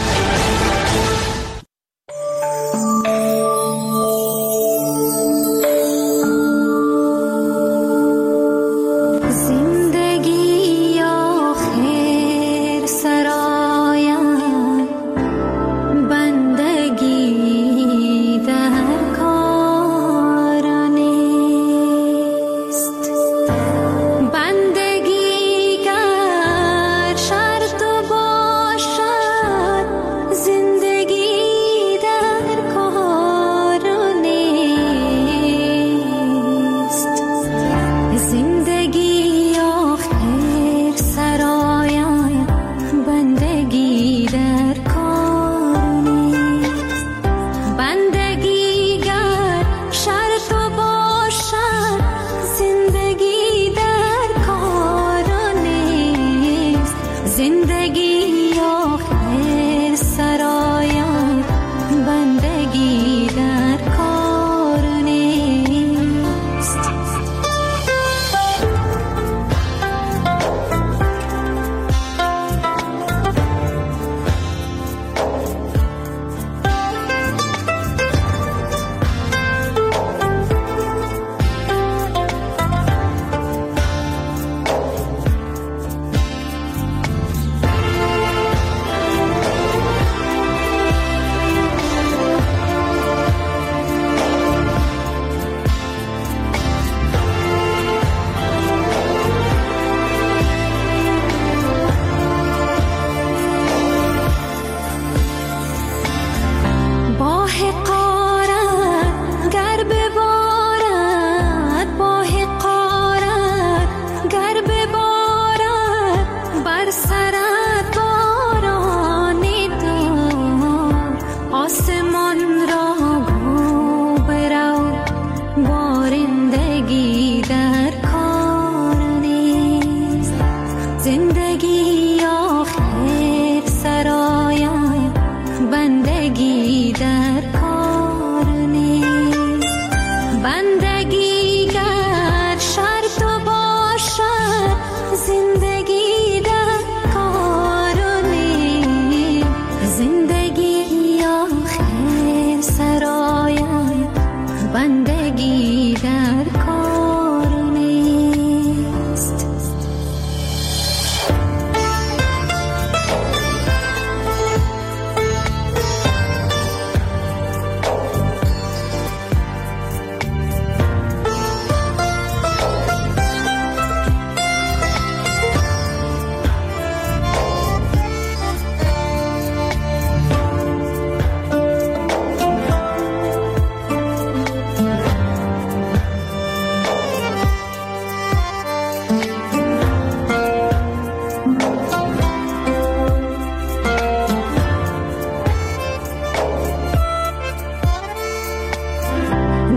بندگی گر شرط باشد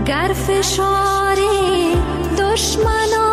گر فشار دشمنان